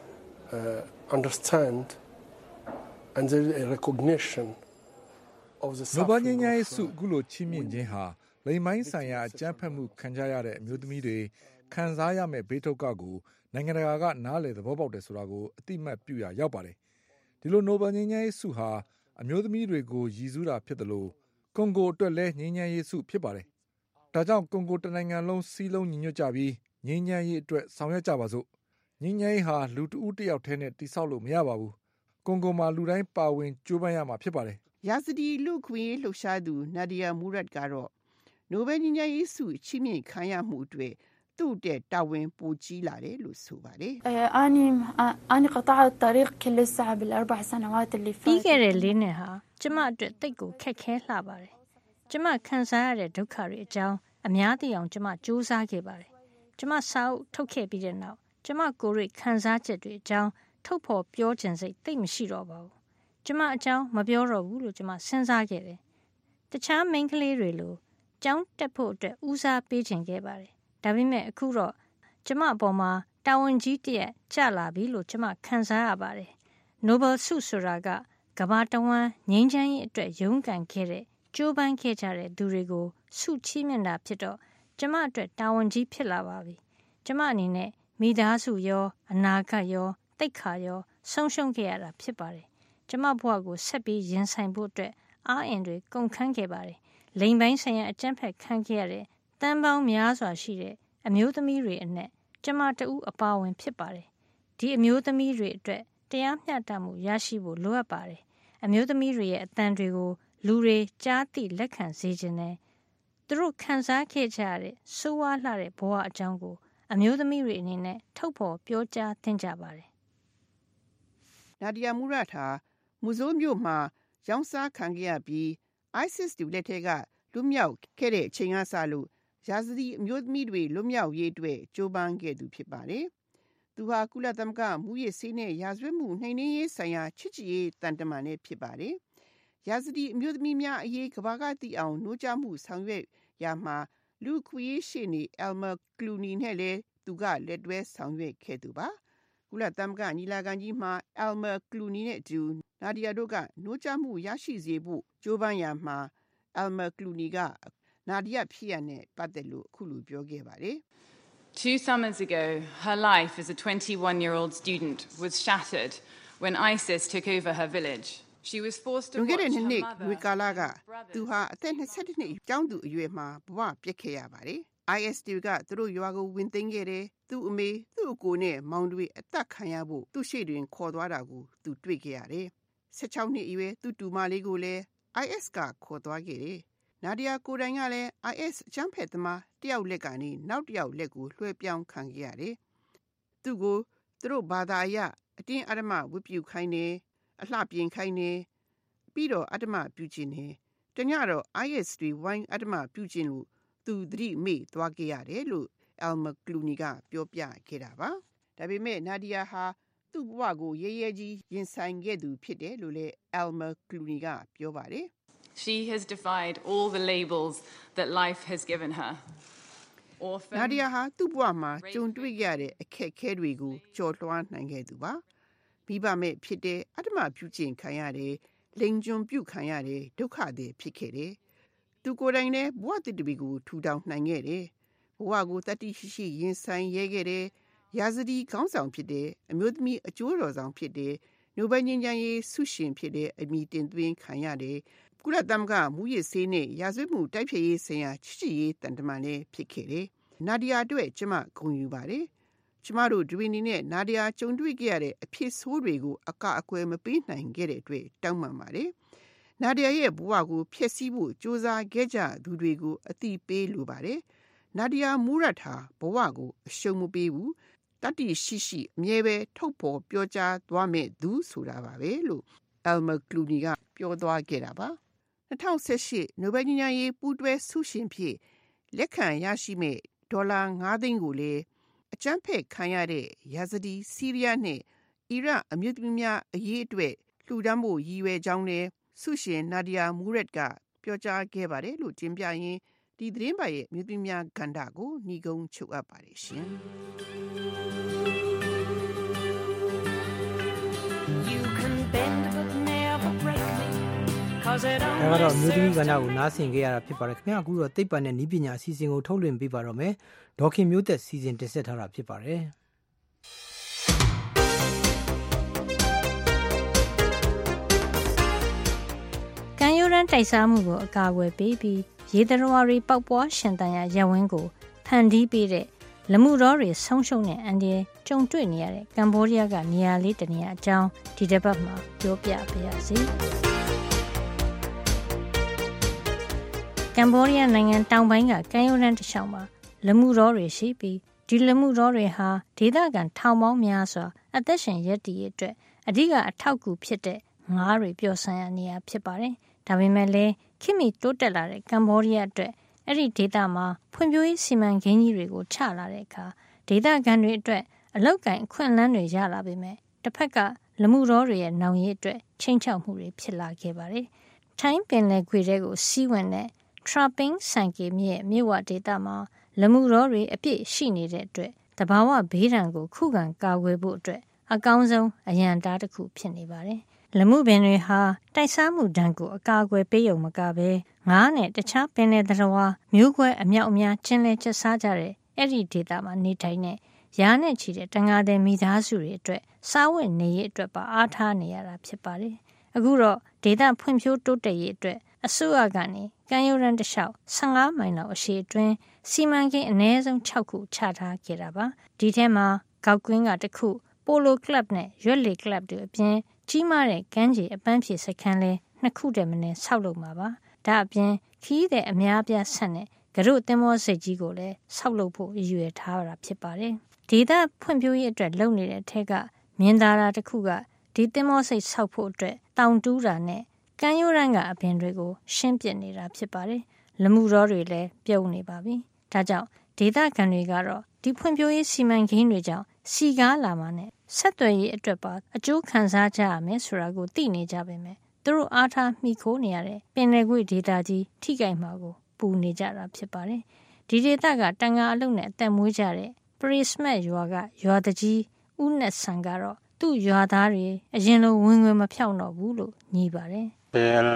[SPEAKER 22] understand and there is a recognition of the suffering.
[SPEAKER 3] နိုဘယ်ငြိမ်းချမ်းရေးဆုအခုလိုချီးမြှင့်ခြင်းဟာလိမ်မိုင်းဆိုင်ရာအကြမ်းဖက်မှုခံကြရတဲ့အမျိုးသမီးတွေခံစားရမယ့်ဘေးဒုက္ခကိုနနိုင်ငံတကာကနားလေသဘောပေါက်တယ်ဆိုတာကိုအတိမတ်ပြုရရောက်ပါတယ်ဒီလိုနိုဘယ်ငြိမ်းချမ်းရေးဆုဟာအမျိုးသမီးတွေကိုရည်စူးတာဖြစ်တယ်လို့ကွန်ဂိုအတွက်လည်းငြိမ်းချမ်းရေးဆုဖြစ်ပါတယ်ဒါကြောင့်ကွန်ဂိုတနိုင်ငံလုံးစည်းလုံးညီညွတ်ကြပြီးငြိမ်းချမ်းရေးအတွက်ဆောင်ရွက်ကြပါစို့ငြိမ်းချမ်းရေးဟာလူတဦးတစ်ယောက်တည်းနဲ့တည်ဆောက်လို့မရပါဘူးကွန်ဂိုမှာလူတိုင်းပါဝင်ကြိုးပမ်းရမှာဖြစ်ပါတယ်
[SPEAKER 20] ရာဇဒီလူခွင့်လှူရှားသူနာဒီယာမူရတ်ကတော့နိုဘယ်ငြိမ်းချမ်းရေးဆုချီးမြှင့်ခံရမှုအတွက်သူ့တဲ့တာဝန်ပိုကြီးလာတယ်လို့ဆိုပါတယ်
[SPEAKER 18] أنا قطعت الطريق كل الساعة بالأربع سنوات اللي فاتت
[SPEAKER 4] ပြီးခဲ့တဲ့၄နှစ်ဟာကျမအတွက်တိတ်ကိုခက်ခဲလှပါတယ်ကျမခံစားရတဲ့ဒုက္ခတွေအကြောင်းအများသိအောင်ကျမစူးစမ်းခဲ့ပါတယ်ကျမစာအုပ်ထုတ်ခဲ့ပြီးတဲ့နောက်ကျမကိုယ်ရိခံစားချက်တွေအကြောင်းထုတ်ဖော်ပြောချင်စိတ်သိပ်မရှိတော့ပါဘူးကျမအကြောင်းမပြောတော့ဘူးလို့ကျမစဉ်းစားခဲ့တယ်တခြားမိန်းကလေးတွေလိုကျောင်းတက်ဖို့အတွက်ဦးစားပေးချင်ခဲ့ပါတယ်ဒါပေမဲ့အခုတော့ကျမအပေါ်မှာတာဝန်ကြီးတစ်ရပ်ကျလာပြီလို့ကျမခံစားရပါတယ်နိုဘယ်ဆုဆိုတာကကမ္ဘာတဝန်းငြိမ်းချမ်းရေးအတွက်ရုန်းကန်ခဲ့တဲ့ကြိုးပမ်းခဲ့ကြတဲ့သူတွေကိုဆုချီးမြှင့်တာဖြစ်တော့ကျမအတွက်တာဝန်ကြီးဖြစ်လာပါပြီကျမအနေနဲ့မိသားစုရောအနာဂတ်ရောသိက္ခာရောဆုံးရှုံးခဲ့ရတာဖြစ်ပါတယ်ကျမဘဝကိုဆက်ပြီးရင်ဆိုင်ဖို့အတွက်အားအင်တွေကုန်ခန်းခဲ့ပါတယ်လိင်ပိုင်းဆိုင်ရာအကျဉ်းဖက်ခံခဲ့ရတဲ့တန်ပေါင်းများစွာရှိတဲ့အမျိုးသမီးတွေအနက်ကျမတဦးအပါဝင်ဖြစ်ပါတယ်ဒီအမျိုးသမီးတွေအတွက်တရားမျှတမှုရရှိဖို့လိုအပ်ပါတယ်အမျိုးသမီးတွေရဲ့အသံတွေကိုလူတွေကြားသိလက်ခံစေခြင်းနဲ့သူတို့ခံစားခဲ့ကြရတဲ့ဆိုးဝါးလှတဲ့ဘဝအကြောင်းကိုအမျိုးသမီးတွေအနေနဲ့ထုတ်ဖော်ပြောကြားသင့်ကြပါတယ်
[SPEAKER 20] နာဒီယာမူရတ်ဟာမူဆိုးမြို့မှာရောင်းစားခံခဲ့ရပြီး ISIS တို့လက်ထက်ကလွတ်မြောက်ခဲ့တဲ့အချိန်ကစလို့ရာဇဒီအမျိုးသမီးတွေလွတ်မြောက်ရေးအတွက်ကြိုးပမ်းခဲ့သူဖြစ်ပါတယ်။သူဟာကုလသမဂ္ဂမူရစ်ဆေးနဲ့ရာဇဝတ်မှုနှိမ်နင်းရေးဆိုင်ရာချစ်ကြည်ရေးတန်တမန်နဲ့ဖြစ်ပါတယ်။ရာဇဒီအမျိုးသမီးများအရေးကမ္ဘာကသိအောင်နှိုးကြားမှုဆောင်ရွက်ရာမှာလူခွေးရှိနေအယ်မာကလူနီနဲ့လည်းသူကလက်တွဲဆောင်ရွက်ခဲ့သူပါ။ကုလသမဂ္ဂညီလာခံကြီးမှာအယ်မာကလူနီနဲ့အတူနာဒီယာတို့ကနှိုးကြားမှုရရှိစေဖို့ကြိုးပမ်းရာမှာအယ်မာကလူနီကနာဒီယာဖြစ်ရနဲ့ပတ်သက်လို့အခုလိုပြောခဲ့ပါတယ်
[SPEAKER 6] 2 summers ago, her life as a 21-year-old student was shattered when ISIS took over her village. She was forced to watch her mother.
[SPEAKER 20] ဝေကာလာကသူဟာအသက်22နှစ်ကျောင်းသူအရွယ်မှာဘဝပြစ်ခဲ့ရပါတယ်။ IS ကသူတို့ရွာကိုဝင်သိမ်းခဲ့တယ်။သူ့အမေသူ့အကိုနဲ့မောင်တွေအသက်ခံရဖို့သူ့ရှေ့တွင်ခေါ်သွားတာကိုသူတွေ့ခဲ့ရတယ်။16နှစ်အရွယ်သူ့တူမလေးကိုလည်း IS ကခေါ်သွားခဲ့တယ်။နာဒီယာကိုတိုင်ကလည်း IS အကြမ်းဖက်သမားတယောက်လက်ကနေနောက်တယောက်လက်ကိုလွှဲပြောင်းခံခဲ့ရတယ်။သူကိုသူတို့ဘာသာအရအတင်းအဓမ္မဝတ်ပြုခိုင်းတယ်အလှပြင်ခိုင်းတယ်ပြီးတော့အဓမ္မပြုခြင်းနဲ့တညတော့ IS တွေဝိုင်းအဓမ္မပြုခြင်းလို့သူသတိမေ့သွားခဲ့ရတယ်လို့အယ်မာကလူနီကပြောပြခဲ့တာပါဒါပေမဲ့နာဒီယာဟာသူ့ဘဝကိုရဲရဲကြီးရင်ဆိုင်ခဲ့သူဖြစ်တယ်လို့လည်းအယ်မာကလူနီကပြောပါတယ်
[SPEAKER 6] She has defied all the labels that life has given her.
[SPEAKER 20] Orphan. နာဒီယာဟာသူ့ဘဝမှာကြုံတွေ့ရတဲ့အခက်အခဲတွေကိုကျော်လွှားနိုင်ခဲ့သူပါမိဘမဲ့ဖြစ်တဲ့အဓမ္မပြုခြင်းခံရတယ်လိန်ကျွံပြုခံရတယ်ဒုက္ခတွေဖြစ်ခဲ့တယ်သူကိုယ်တိုင်လည်းဘဝတည်တည်ကိုထူထောင်နိုင်ခဲ့တယ်ဘဝကိုတတိရှိရှိရင်ဆိုင်ရဲခဲ့တယ်ရာဇဒီခေါင်းဆောင်ဖြစ်တဲ့အမျိုးသမီးအကျိုးတော်ဆောင်ဖြစ်တဲ့နိုဘယ်ငြိမ်းချမ်းရေးဆုရှင်ဖြစ်တဲ့အမိတင်သွင်းခံရတယ်ကုလသမဂ္ဂမူရစ်ဆေးနဲ့ရာဇဝတ်မှုတိုက်ဖျက်ရေးဆိုင်ရာချစ်ကြည်ရေးတန်တမန်နဲ့ဖြစ်ခဲ့တယ်နာဒီယာအတွက်ကျမဂုဏ်ယူပါတယ်ကျမတို့ဒွေနီနဲ့နာဒီယာကြုံတွေ့ခဲ့ရတဲ့အဖြစ်ဆိုးတွေကိုအကအကွယ်မပေးနိုင်ခဲ့တဲ့အတွက်တောင်းပန်ပါတယ်နာဒီယာရဲ့ဘဝကိုဖျက်ဆီးဖို့ကြိုးစားခဲ့ကြသူတွေကိုအသိပေးလိုပါတယ်နာဒီယာမူရတ်ဟာဘဝကိုအရှုံးမပေးဘူးတတိရှိရှိအမြဲပဲထုတ်ဖော်ပြောကြားသွားမဲ့သူဆိုတာပါပဲလို့အယ်မာကလူနီကပြောသွားခဲ့တာပါ2018နိုဘယ်ငြိမ်းချမ်းရေးပူးတွဲဆုရှင်ဖြစ်လက်ခံရရှိမဲ့ဒေါ်လာ9သိန်းကိုလည်းအကြမ်းဖက်ခံရတဲ့ယာဇဒီဆီးရီးယားနဲ့အီရတ်အမျိုးသမီးများအရေးအတွက်လှူဒန်းဖို့ရည်ရွယ်ကြောင်းနဲ့ဆုရှင်နာဒီယာမူရတ်ကပြောကြားခဲ့ပါတယ်လို့တင်ပြရင်းဒီသတင်းပါရဲ့အမျိုးသမီးများကဏ္ဍကိုညီကုန်းချုပ်အပ်ပါတယ်ရှင်
[SPEAKER 7] You can bend but never break me cause it
[SPEAKER 2] ဒါကတော့အမျိုးသမီးကဏ္ဍကိုနားဆင်ခဲ့ရတာဖြစ်ပါတယ်ခင်ဗျာအခုတော့သိပ္ပံနဲ့နည်းပညာအစီအစဉ်ကိုထုတ်လွှင့်ပေးပါတော့မယ်ဒေါခင်မျိုးသက်စီစဉ်တင်ဆက်ထားတာဖြစ်ပါတယ်
[SPEAKER 4] န်းတိုက်စားမှုကိုအကာအကွယ်ပေးပြီးရေသတ္တဝါတွေပေါက်ပွားရှင်သန်ရာရပ်ဝန်းကိုဖန်တီးပေးတဲ့လမှုတော်တွေဆုံးရှုံးတဲ့အန်ဒီကြုံတွေ့နေရတဲ့ကမ္ဘောဒီးယားကနေရာလေးတနေရာအကြောင်းဒီတစ်ပတ်မှာပြောပြပါရစေ။ကမ္ဘောဒီးယားနိုင်ငံတောင်ပိုင်းကကမ်းရိုးတန်းတစ်လျှောက်မှာလမှုတော်တွေရှိပြီးဒီလမှုတော်တွေဟာဒေသခံထောင်ပေါင်းများစွာအသက်ရှင်ရပ်တည်ရေးအတွက်အဓိကအထောက်အကူဖြစ်တဲ့ငါးတွေပျော်ဆန်းရနေရဖြစ်ပါတယ်။ဒါပေမဲ့လည်းခေတ်မီတိုးတက်လာတဲ့ကမ္ဘောဒီးယားအတွက်အဲ့ဒီဒေသမှာဖွံ့ဖြိုးရေးစီမံကိန်းကြီးတွေကိုချလာတဲ့အခါဒေသခံတွေအတွက်အလောက်ကိုင်းအခွင့်အလမ်းတွေရလာပေမဲ့တစ်ဖက်ကလမှုတော်တွေရဲ့နောင်ရည်အတွက်ချိန်ချောက်မှုတွေဖြစ်လာခဲ့ပါတယ်။ထိုင်းပင်လယ်ကွေထဲကိုစီးဝင်တဲ့ Trapping စံကေမြစ်မြို့ဝဒေသမှာလမှုတော်တွေအပြည့်ရှိနေတဲ့အတွက်တဘာဝဘေးဒဏ်ကိုခုခံကာကွယ်ဖို့အတွက်အကောင်းဆုံးအရန်တားတစ်ခုဖြစ်နေပါတယ်။လမှုပင်တွေဟာတိုက်စားမှုဒဏ်ကိုအကာအကွယ်ပေးုံမကဘဲငါးနဲ့တခြားပင်လယ်သတ္တဝါမျိုးကွဲအမြောက်အများကျင်းလဲကျဆားကြတဲ့အဲ့ဒီဒေသမှာနေထိုင်တဲ့ရာနဲ့ချီတဲ့တန်ငါတဲ့မိသားစုတွေအတွက်စားဝတ်နေရေးအတွက်ပါအားထားနေရတာဖြစ်ပါတယ်။အခုတော့ဒေသဖွံ့ဖြိုးတိုးတက်ရေးအတွက်အစိုးရကနေကမ်းရိုးတန်းတစ်လျှောက်15မိုင်လောက်အရှည်အတွင်းစီမံကိန်းအနည်းဆုံး6ခုချထားခဲ့တာပါ။ဒီထဲမှာကောက်ကွင်းကတစ်ခုပိုလိုကလပ်နဲ့ရွက်လီကလပ်တို့အပြင်ကြီးမားတဲ့ကမ်းခြေအပန်းဖြေစခန်းလဲ2ခုတည်းမနဲ့ဆောက်လုပ်မှာပါ။ဒါအပြင်ခီးတဲ့အများအပြားဆက်နဲ့ကရုသင်္ဘောစိတ်ကြီးကိုလည်းဆောက်လုပ်ဖို့ရည်ရွယ်ထားတာဖြစ်ပါတယ်။ဒေသဖွံ့ဖြိုးရေးအတွက်လုပ်နေတဲ့အထက်ကမြင်သာတာတစ်ခုကဒီသင်္ဘောစိတ်ဆောက်ဖို့အတွက်တောင်တူးတာနဲ့ကမ်းရိုးတန်းကအပင်တွေကိုရှင်းပစ်နေတာဖြစ်ပါတယ်။လမှုတော်တွေလည်းပြုံးနေပါပြီ။ဒါကြောင့်ဒေသခံတွေကတော့ဒီဖွံ့ဖြိုးရေးစီမံကိန်းတွေကြောင့်စီကားလာမှနဲ့ဆက်သွယ်ရေးအတွက်ပါအကျိုးခံစားကြရမယ်ဆိုတာကိုသိနေကြပါမယ်။သူတို့အားထားမိခိုးနေရတဲ့ပင်လယ်ကွေ့ဒေသကြီးထိခိုက်မှာကိုပူနေကြတာဖြစ်ပါတယ်။ဒီဒေသကတန်ငါအလုံးနဲ့အသက်မွေးကြတဲ့ပရိစမတ်ရွာကရွာတကြီးဦးနက်ဆန်ကတော့သူ့ရွာသားတွေအရင်လိုဝင်ငွေမဖြောက်တော့ဘူးလို့ညည်းပါတယ်။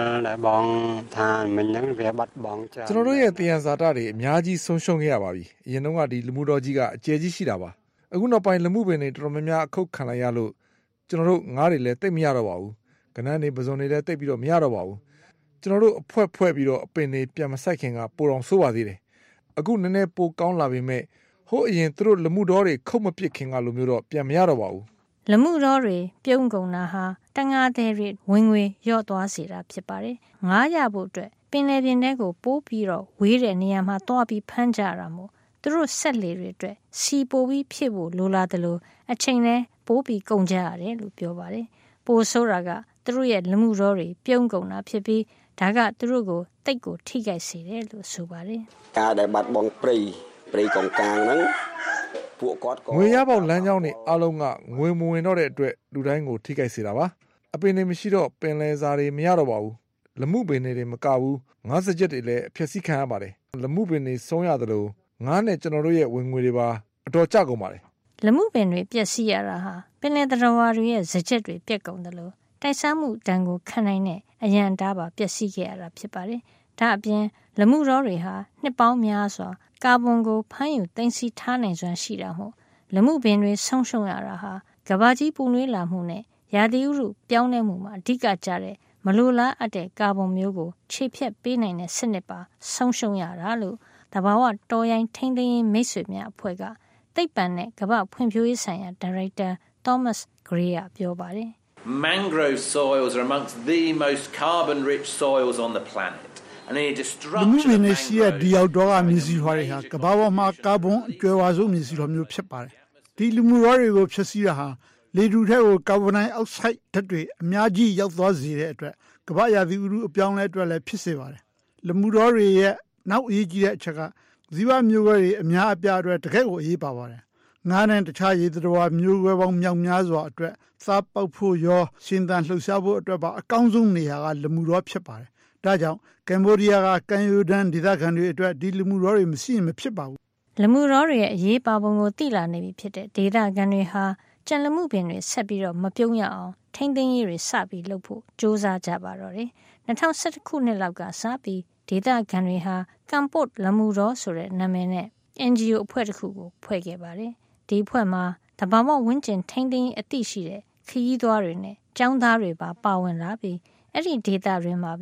[SPEAKER 3] ကျွန်တော်တို့ရဲ့တရားဇာတာတွေအများကြီးဆုံးရှုံးခဲ့ရပါပြီ။အရင်တော့ကဒီလူမှုတော်ကြီးကအကျယ်ကြီးရှိတာပါ။အခုနောက်ပိုင်းလူမှုပင်တွေတော်တော်များများအခုတ်ခံလိုက်ရလို့ကျွန်တော်တို့ငားတွေလည်းတိတ်မရတော့ပါဘူး။ကနန်းတွေပဇွန်တွေလည်းတိတ်ပြီးတော့မရတော့ပါဘူး။ကျွန်တော်တို့အဖွဲ့ပြီးတော့အပင်တွေပြန်မဆိုင်ခင်ကပိုတော်ဆိုးပါသေးတယ်။အခုနည်းနည်းပိုကောင်းလာပေမဲ့ဟိုအရင်သူတို့လူမှုတော်တွေခုတ်မပစ်ခင်ကလိုမျိုးတော့ပြန်မရတော့ပါဘူး
[SPEAKER 4] ။လမှုတော်တွေပြုံးကုန်တာဟာတငါသည်တွေဝင်ငွေလျော့သွားစေတာဖြစ်ပါတယ်။ငားရဖို့အတွက်ပင်လယ်ပြင်ထဲကိုပိုးပြီးတော့ဝေးတဲ့နေရာမှာတွားပြီးဖမ်းကြတာမို့သူတို့ဆက်လေတွေအတွက်စီပိုပြီးဖြစ်ဖို့လိုလားတယ်လို့အချိန်လဲပိုးပြီးကုန်ကြရတယ်လို့ပြောပါတယ်။ပိုဆိုးတာကသူတို့ရဲ့လမှုတော်တွေပြုံးကုန်တာဖြစ်ပြီးဒါကသူတို့ကိုတိတ်ကိုထိခိုက်စေတယ်လို့ဆိုပါတယ်
[SPEAKER 8] ။ကာတဲ့ဘတ်ဘောင်ပရိကောင်ကန်းហ្នឹង
[SPEAKER 3] ငွေရပေါက်လမ်းကြောင်းတွေအလုံးကငွေမဝင်တော့တဲ့အတွက်လူတိုင်းကိုထိခိုက်စေတာပါအပင်တွေမရှိတော့ပင်လယ်စာတွေမရတော့ပါဘူးလမှုပင်တွေမကဘူးငါးစကြက်တွေလည်းအဖြစ်စီးခံရပါတယ်လမှုပင်တွေဆုံးရတယ်လို့ငါးနဲ့ကျွန်တော်တို့ရဲ့ဝင်ငွေတွေပါအတော်ကျကုန်ပါတယ်
[SPEAKER 4] လမှုပင်တွေပျက်စီးရတာဟာပင်လယ်သတ္တဝါတွေရဲ့စကြက်တွေပြက်ကုန်တယ်လို့တိုက်စားမှုတန်ကိုခံနိုင်တဲ့အရန်တားပါပျက်စီးခဲ့ရတာဖြစ်ပါတယ်ဒါအပြင်လမှုတော်တွေဟာနှစ်ပေါင်းများစွာကာဗွန်ကိုဖမ်းယူသိမ်းဆည်းထားနိုင်စွမ်းရှိတာမို့လမှုပင်တွေဆုံးရှုံးရတာဟာကမ္ဘာကြီးပူနွေးလာမှုနဲ့ရာသီဥတုပြောင်းလဲမှုမှာအဓိကကျတဲ့မလိုလားအပ်တဲ့ကာဗွန်မျိုးကိုခြေဖြတ်ပေးနိုင်တဲ့စနစ်ပါဆုံးရှုံးရတာလို့တဘာဝတော်ရိုင်းထိန်းသိမ်းရေးမိတ်ဆွေများအဖွဲ့ကသိပ္ပံနဲ့ကမ္ဘာဖွံ့ဖြိုးရေးဆိုင်ရာဒါရိုက်တာ Thomas Gray ကပြောပါတယ်
[SPEAKER 9] Mangrove soils are amongst the most carbon-rich soils on the planet.
[SPEAKER 10] လူမှုပင်တွေရှိတဲ့ဒီရောက်တော့ကမြေစီလွှာတွေဟာကမ္ဘာပေါ်မှာကာဗွန်အကျွဲဝါဆုံးမြေစီလွှာမျိုးဖြစ်ပါတယ်။ဒီလူမှုရောတွေကိုဖျက်ဆီးတာဟာလေထုထဲကိုကာဗွန်ဒိုင်အောက်ဆိုက်ဓာတ်တွေအများကြီးရောက်သွားစေတဲ့အတွက်ကမ္ဘာရာသီဥတုအပြောင်းလဲအတွက်လည်းဖြစ်စေပါတယ်။လူမှုရောတွေရဲ့နောက်အရေးကြီးတဲ့အချက်ကဇီဝမျိုးကွဲတွေအများအပြားအတွက်တကယ့်ကိုအရေးပါပါတယ်။ငါးနဲ့တခြားရေသတ္တဝါမျိုးကွဲပေါင်းမြောက်များစွာအတွက်စားပေါက်ဖို့ရောရှင်သန်လှုပ်ရှားဖို့အတွက်ပါအကောင်းဆုံးနေရာကလူမှုရောဖြစ်ပါတယ်။ဒါကြောင့်ကမ္ဘောဒီးယားကကမ်းရိုးတန်းဒေသခံတွေအတွက်ဒီလူမှုရောတွေမရှိရင်မဖြစ်ပါဘူး
[SPEAKER 4] ။လူမှုရောတွေရဲ့အရေးပါပုံကိုသိလာနေပြီဖြစ်တဲ့ဒေသခံတွေဟာကြံလမှုပင်တွေဆက်ပြီးတော့မပြုံးရအောင်ထိန်းသိမ်းရေးတွေစပြီးလုပ်ဖို့ကြိုးစားကြပါတော့တယ်။2011ခုနှစ်လောက်ကစပြီးဒေသခံတွေဟာကမ်ပို့လမှုရောဆိုတဲ့နာမည်နဲ့ NGO အဖွဲ့တစ်ခုကိုဖွဲ့ခဲ့ပါတယ်။ဒီအဖွဲ့မှာတဘာမှဝန်းကျင်ထိန်းသိမ်းအသိရှိတဲ့ခရီးသွားတွေနဲ့ကျောင်းသားတွေပါဝင်လာပြီးအဲ့ဒီဒေသတွေမှာပဲ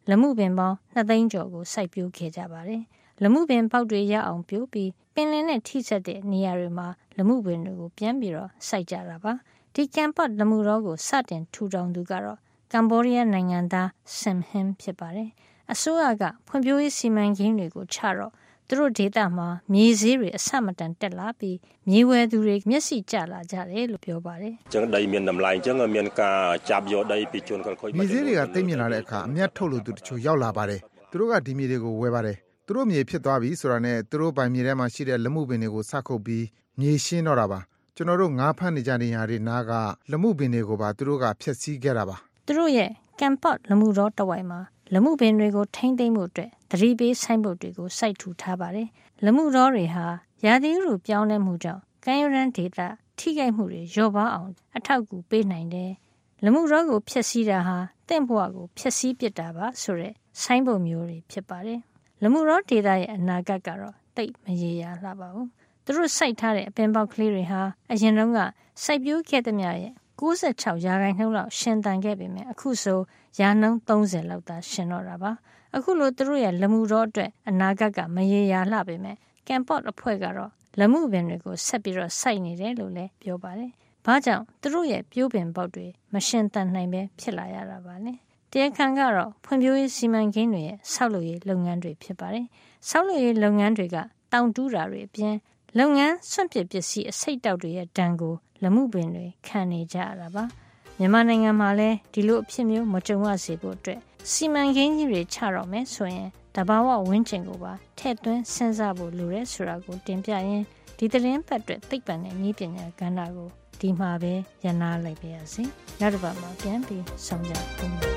[SPEAKER 4] လမှုပင်ပေါင်း2သိန်းကျော်ကိုစိုက်ပျိုးခဲ့ကြပါတယ်။လမှုပင်ပေါက်တွေရအောင်ပျိုးပြီးပင်လယ်နဲ့ထိစပ်တဲ့နေရာတွေမှာလမှုပင်တွေကိုပြန်ပြီးတော့စိုက်ကြတာပါ။ဒီကမ်ပတ်လမှုတော်ကိုစတင်ထူထောင်သူကတော့ကမ္ဘောဒီးယားနိုင်ငံသားဆမ်ဟင်ဖြစ်ပါတယ်။အစိုးရကဖွံ့ဖြိုးရေးစီမံကိန်းတွေကိုချတော့သူတို့ဒေသမှာမြေဈေးတွေအဆမတန်တက်လာပြီးမြေဝယ်သူတွေမျက်စိကျလာကြတယ်လို့ပြောပါတယ်
[SPEAKER 12] ။ကျန်ဒိုင်မြန်နမ်လိုင်းကျန်မြန်ကာဂျပ်ယောဒိုင်ပီချွန်ကလခွိ
[SPEAKER 14] မြေဈေးတွေကတိတ်မြင့်လာတဲ့အခါအမျက်ထုတ်လို့သူတချို့ရောက်လာပါတယ်။သူတို့ကဒီမြေတွေကိုဝယ်ပါတယ်။သူတို့မြေဖြစ်သွားပြီဆိုတာနဲ့သူတို့ပိုင်မြေထဲမှာရှိတဲ့လမှုပင်တွေကိုစခုတ်ပြီးမြေရှင်းတော့တာပါ။ကျွန်တော်တို့ငါးဖမ်းနေကြတဲ့နေရာတွေနားကလမှုပင်တွေကိုပါသူတို့ကဖျက်ဆီးခဲ့တာပါ
[SPEAKER 4] ။သူတို့ရဲ့ကမ်ပတ်လမှုတော်တဝိုက်မှာလမှုပင်တွေကိုထိမ့်သိမ်းမှုအတွက်သတိပေးဆိုင်ဘုတ်တွေကိုစိုက်ထူထားပါတယ်။လမှုတော်တွေဟာရာသီဥတုပြောင်းလဲမှုကြောင့်ကမ်းရိုးတန်းဒေသထိခိုက်မှုတွေလျော့ပါအောင်အထောက်အကူပေးနိုင်တယ်။လမှုတော်ကိုဖျက်ဆီးတာဟာတင့်ဘဝကိုဖျက်ဆီးပစ်တာပါဆိုတဲ့ဆိုင်ဘုတ်မျိုးတွေဖြစ်ပါတယ်။လမှုတော်ဒေသရဲ့အနာဂတ်ကတော့တိတ်မရေရာလှပါဘူး။သူတို့စိုက်ထားတဲ့အပင်ပေါက်ကလေးတွေဟာအရင်တုန်းကစိုက်ပျိုးခဲ့သမျှရဲ့96%လောက်ရှင်သန်ခဲ့ပေမဲ့အခုဆိုရာနှုန်း30လောက်သာရှင်တော့တာပါအခုလိုသူတို့ရဲ့လမှုတော်အတွက်အနာဂတ်ကမရေရာလှပေမဲ့ကမ်ပေါ့အဖွဲ့ကတော့လမှုပင်တွေကိုဆက်ပြီးတော့စိုက်နေတယ်လို့လည်းပြောပါတယ်ဘာကြောင့်သူတို့ရဲ့ပြိုးပင်ပေါက်တွေမရှင်သန်နိုင်ပဲဖြစ်လာရတာပါလဲတရားခံကတော့ဖွံ့ဖြိုးရေးစီမံကိန်းတွေရဲ့ဆောက်လုပ်ရေးလုပ်ငန်းတွေဖြစ်ပါတယ်ဆောက်လုပ်ရေးလုပ်ငန်းတွေကတောင်တူးတာတွေအပြင်လုပ်ငန်းစွန့်ပစ်ပစ္စည်းအစိတ်တောက်တွေရဲ့ဒဏ်ကိုလမှုပင်တွေခံနေကြရတာပါမြန်မာနိုင်ငံမှာလည်းဒီလိုအဖြစ်မျိုးမကြုံရစေဖို့အတွက်စီမံကိန်းကြီးတွေချတော့မယ်ဆိုရင်တဘာဝဝင်းကျင်ကိုပါထည့်သွင်းစဉ်းစားဖို့လိုတယ်ဆိုတာကိုတင်ပြရင်းဒီသတင်းပတ်အတွက်သိပ္ပံနဲ့နည်းပညာကဏ္ဍကိုဒီမှာပဲရနာလိုက်ပါရစေနောက်တစ်ပတ်မှာပြန်ပြီးဆောင်ကြပါမယ်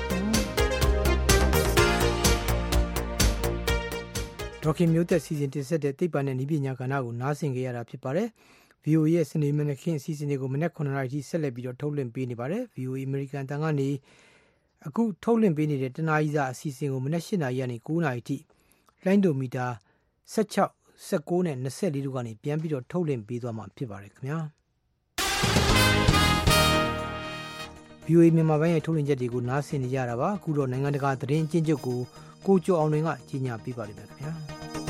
[SPEAKER 2] ဒေါခင်မျိုးသက်စီစဉ်တင်ဆက်တဲ့သိပ္ပံနဲ့နည်းပညာကဏ္ဍကိုနားဆင်ကြရတာဖြစ်ပါတယ်VOA ရဲ့စနေမနက်ခင်းအစီအစဉ်တွေကိုမနက်9:00နာရီထိဆက်လက်ပြီးတော့ထုတ်လွှင့်ပေးနေပါတယ်။ VOA American တန်ကနေအခုထုတ်လွှင့်ပေးနေတဲ့တနားရီစာအစီအစဉ်ကိုမနက်8:00နာရီကနေ9:00နာရီထိလိုင်းဒိုမီတာ16, 19နဲ့24တို့ကနေပြန်ပြီးတော့ထုတ်လွှင့်ပေးသွားမှာဖြစ်ပါတယ်ခင်ဗျာ။ VOA မြန်မာပိုင်းရဲ့ထုတ်လွှင့်ချက်တွေကိုနားဆင်နေကြတာပါ။အခုတော့နိုင်ငံတကာသတင်းအကျဉ်းချုပ်ကိုကျော်အောင်လွင်ကကြီးညာပေးပါလိမ့်မယ်ခင်ဗျာ။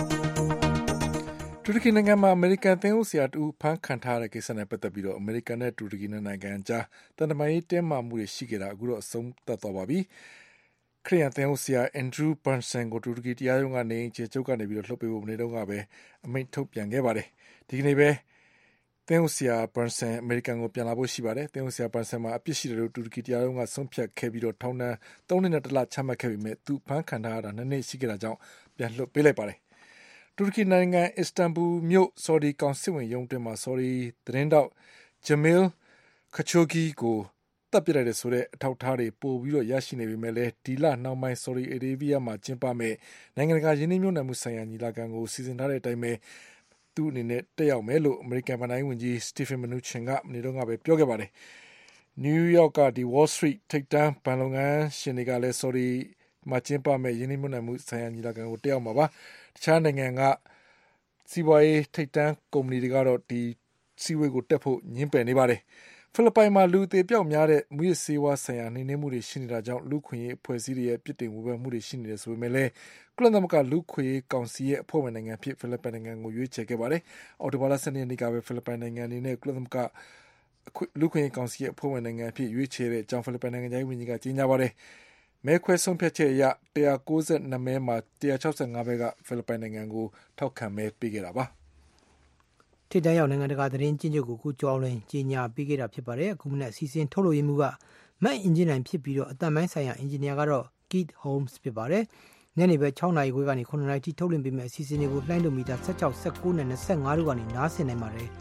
[SPEAKER 3] တူရကီနိုင်ငံမှာအမေရိကန်သင်းအုပ်ဆရာတူဖမ်းခံထားတဲ့ကိစ္စနဲ့ပတ်သက်ပြီးတော့အမေရိကန်နဲ့တူရကီနိုင်ငံကြားတန်တမာရေးတင်းမာမှုတွေရှိခဲ့တာအခုတော့အဆုံးသတ်သွားပါပြီ။ခရီးယန်သင်းအုပ်ဆရာအန်ဒရူးဘန်ဆန်ကိုတူရကီတရားရုံးကနေခြေချုပ်ကနေပြီးတော့လှုပ်ပေးဖို့မနေ့တုန်းကပဲအမိန့်ထုတ်ပြန်ခဲ့ပါတယ်။ဒီကနေ့ပဲသင်းအုပ်ဆရာဘန်ဆန်အမေရိကန်ကိုပြန်လာဖို့ရှိပါတယ်။သင်းအုပ်ဆရာဘန်ဆန်မှာအပြစ်ရှိတယ်လို့တူရကီတရားရုံးကဆုံးဖြတ်ခဲ့ပြီးတော့ထောင်ဒဏ်3 နှစ်နဲ့1 လချမှတ်ခဲ့ပေမဲ့သူဖမ်းခံထားရတာ2 နှစ်ရှိခဲ့တာကြောင့်ပြန်လွှတ်ပေးလိုက်ပါတယ်။တူရကီနိုင်ငံအစ္စတန်ဘူမြို့ဆော်ဒီကောင်စစ်ဝင်ရုံးတွင်မှာဆော်ဒီသတင်းတောက်ဂျမီလ်ခချိုဂီကိုတပ်ပစ်လိုက်တဲ့ဆိုတဲ့အထောက်အထားတွေပို့ပြီးတော့ရရှိနေပေမဲ့လည်းဒီလနောက်ပိုင်းဆော်ဒီအာရေဗီးယားမှာကျင်းပမဲ့နိုင်ငံတကာယင်းနှိမ့်ညွှန်နယ်မှုဆိုင်ရာညီလာခံကိုစီစဉ်ထားတဲ့အတိုင်းပဲသူ့အနေနဲ့တက်ရောက်မယ်လို့အမေရိကန်ဗဏ္ဍာရေးဝန်ကြီးစတီဖင်မနူချင်ကမနေ့တုန်းကပဲပြောခဲ့ပါတယ်။နယူးယောက်ကဒီ Wall Street ထိပ်တန်းဘဏ်လုပ်ငန်းရှင်တွေကလည်းဆော်ဒီမှာကျင်းပမဲ့ယင်းနှိမ့်ညွှန်နယ်မှုဆိုင်ရာညီလာခံကိုတက်ရောက်မှာပါ။တခြားနိုင်ငံကစီးပွားရေးထိပ်တန်းကုမ္ပဏီတွေကတော့ဒီစီဝေးကိုတက်ဖို့ညှင်းပယ်နေပါတယ်။ဖိလစ်ပိုင်မှာလူအသေးပြောက်များတဲ့မူရစ်ဆေးဝါးဆိုင်ရာနှိမ်နင်းမှုတွေရှိနေတာကြောင့်လူခွင့်ရေးအဖွဲ့အစည်းတွေရဲ့ပြစ်တင်ဝေဖန်မှုတွေရှိနေတယ်ဆိုပေမဲ့လည်းကုလသမဂ္ဂလူခွင့်ရေးကောင်စီရဲ့အဖွဲ့ဝင်နိုင်ငံဖြစ်ဖိလစ်ပိုင်နိုင်ငံကိုရွေးချယ်ခဲ့ပါတယ်။အော်တိုဘာလ12ရက်နေ့ကပဲဖိလစ်ပိုင်နိုင်ငံအနေနဲ့ကုလသမဂ္ဂလူခွင့်ရေးကောင်စီရဲ့အဖွဲ့ဝင်နိုင်ငံဖြစ်ရွေးချယ်တဲ့အကြောင်းဖိလစ်ပိုင်နိုင်ငံသားဝန်ကြီးကကြေညာပါတယ်။မဲခွဲဆုံးဖြတ်ချက်အရ192မဲမှာ165မဲကဖိလစ်ပိုင်နိုင်ငံကိုထောက်ခံမဲပေးခဲ့တာပါ
[SPEAKER 2] ထိပ်တန်းရောက်နိုင်ငံတကာသတင်းကျဉ်းချုပ်ကိုကျော်အောင်လွင်ကြီးညာပေးခဲ့တာဖြစ်ပါတယ်အခုမနေ့အစီအစဉ်ထုတ်လို့ရမှုကမတ်အင်ဂျင်နိုင်ဖြစ်ပြီးတော့အတန်ပိုင်းဆိုင်ရာအင်ဂျင်နီယာကတော့ Keith Holmes ဖြစ်ပါတယ်ညနေပဲ6နာရီခွဲကနေ9နာရီထိထုတ်လွှင့်ပေးမယ့်အစီအစဉ်တွေကိုလှိုင်းဒိုမီတာ16 19နဲ့25တို့ကနေနားဆင်နိုင်ပါတယ်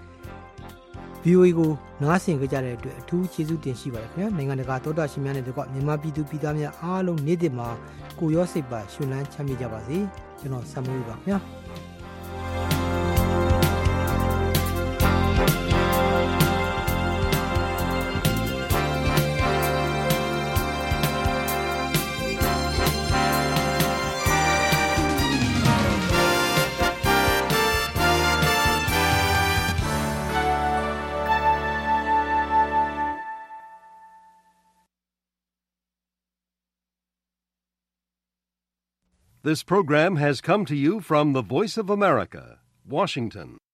[SPEAKER 2] VOA ကိုနားဆင်ကြတဲ့အတွက်အထူးကျေးဇူးတင်ရှိပါတယ်ခင်ဗျာနိုင်ငံတကာသောတာရှင်များနဲ့တကွမြန်မာပြည်သူပြည်သားများအားလုံးနေ့တစ်မှာကိုရောစိတ်ပါရှင်လန်းချမ်းမြေ့ကြပါစေကျွန်တော်ဆမ်မွေးပါခင်ဗျာ
[SPEAKER 11] This program has come to you from the Voice of America, Washington.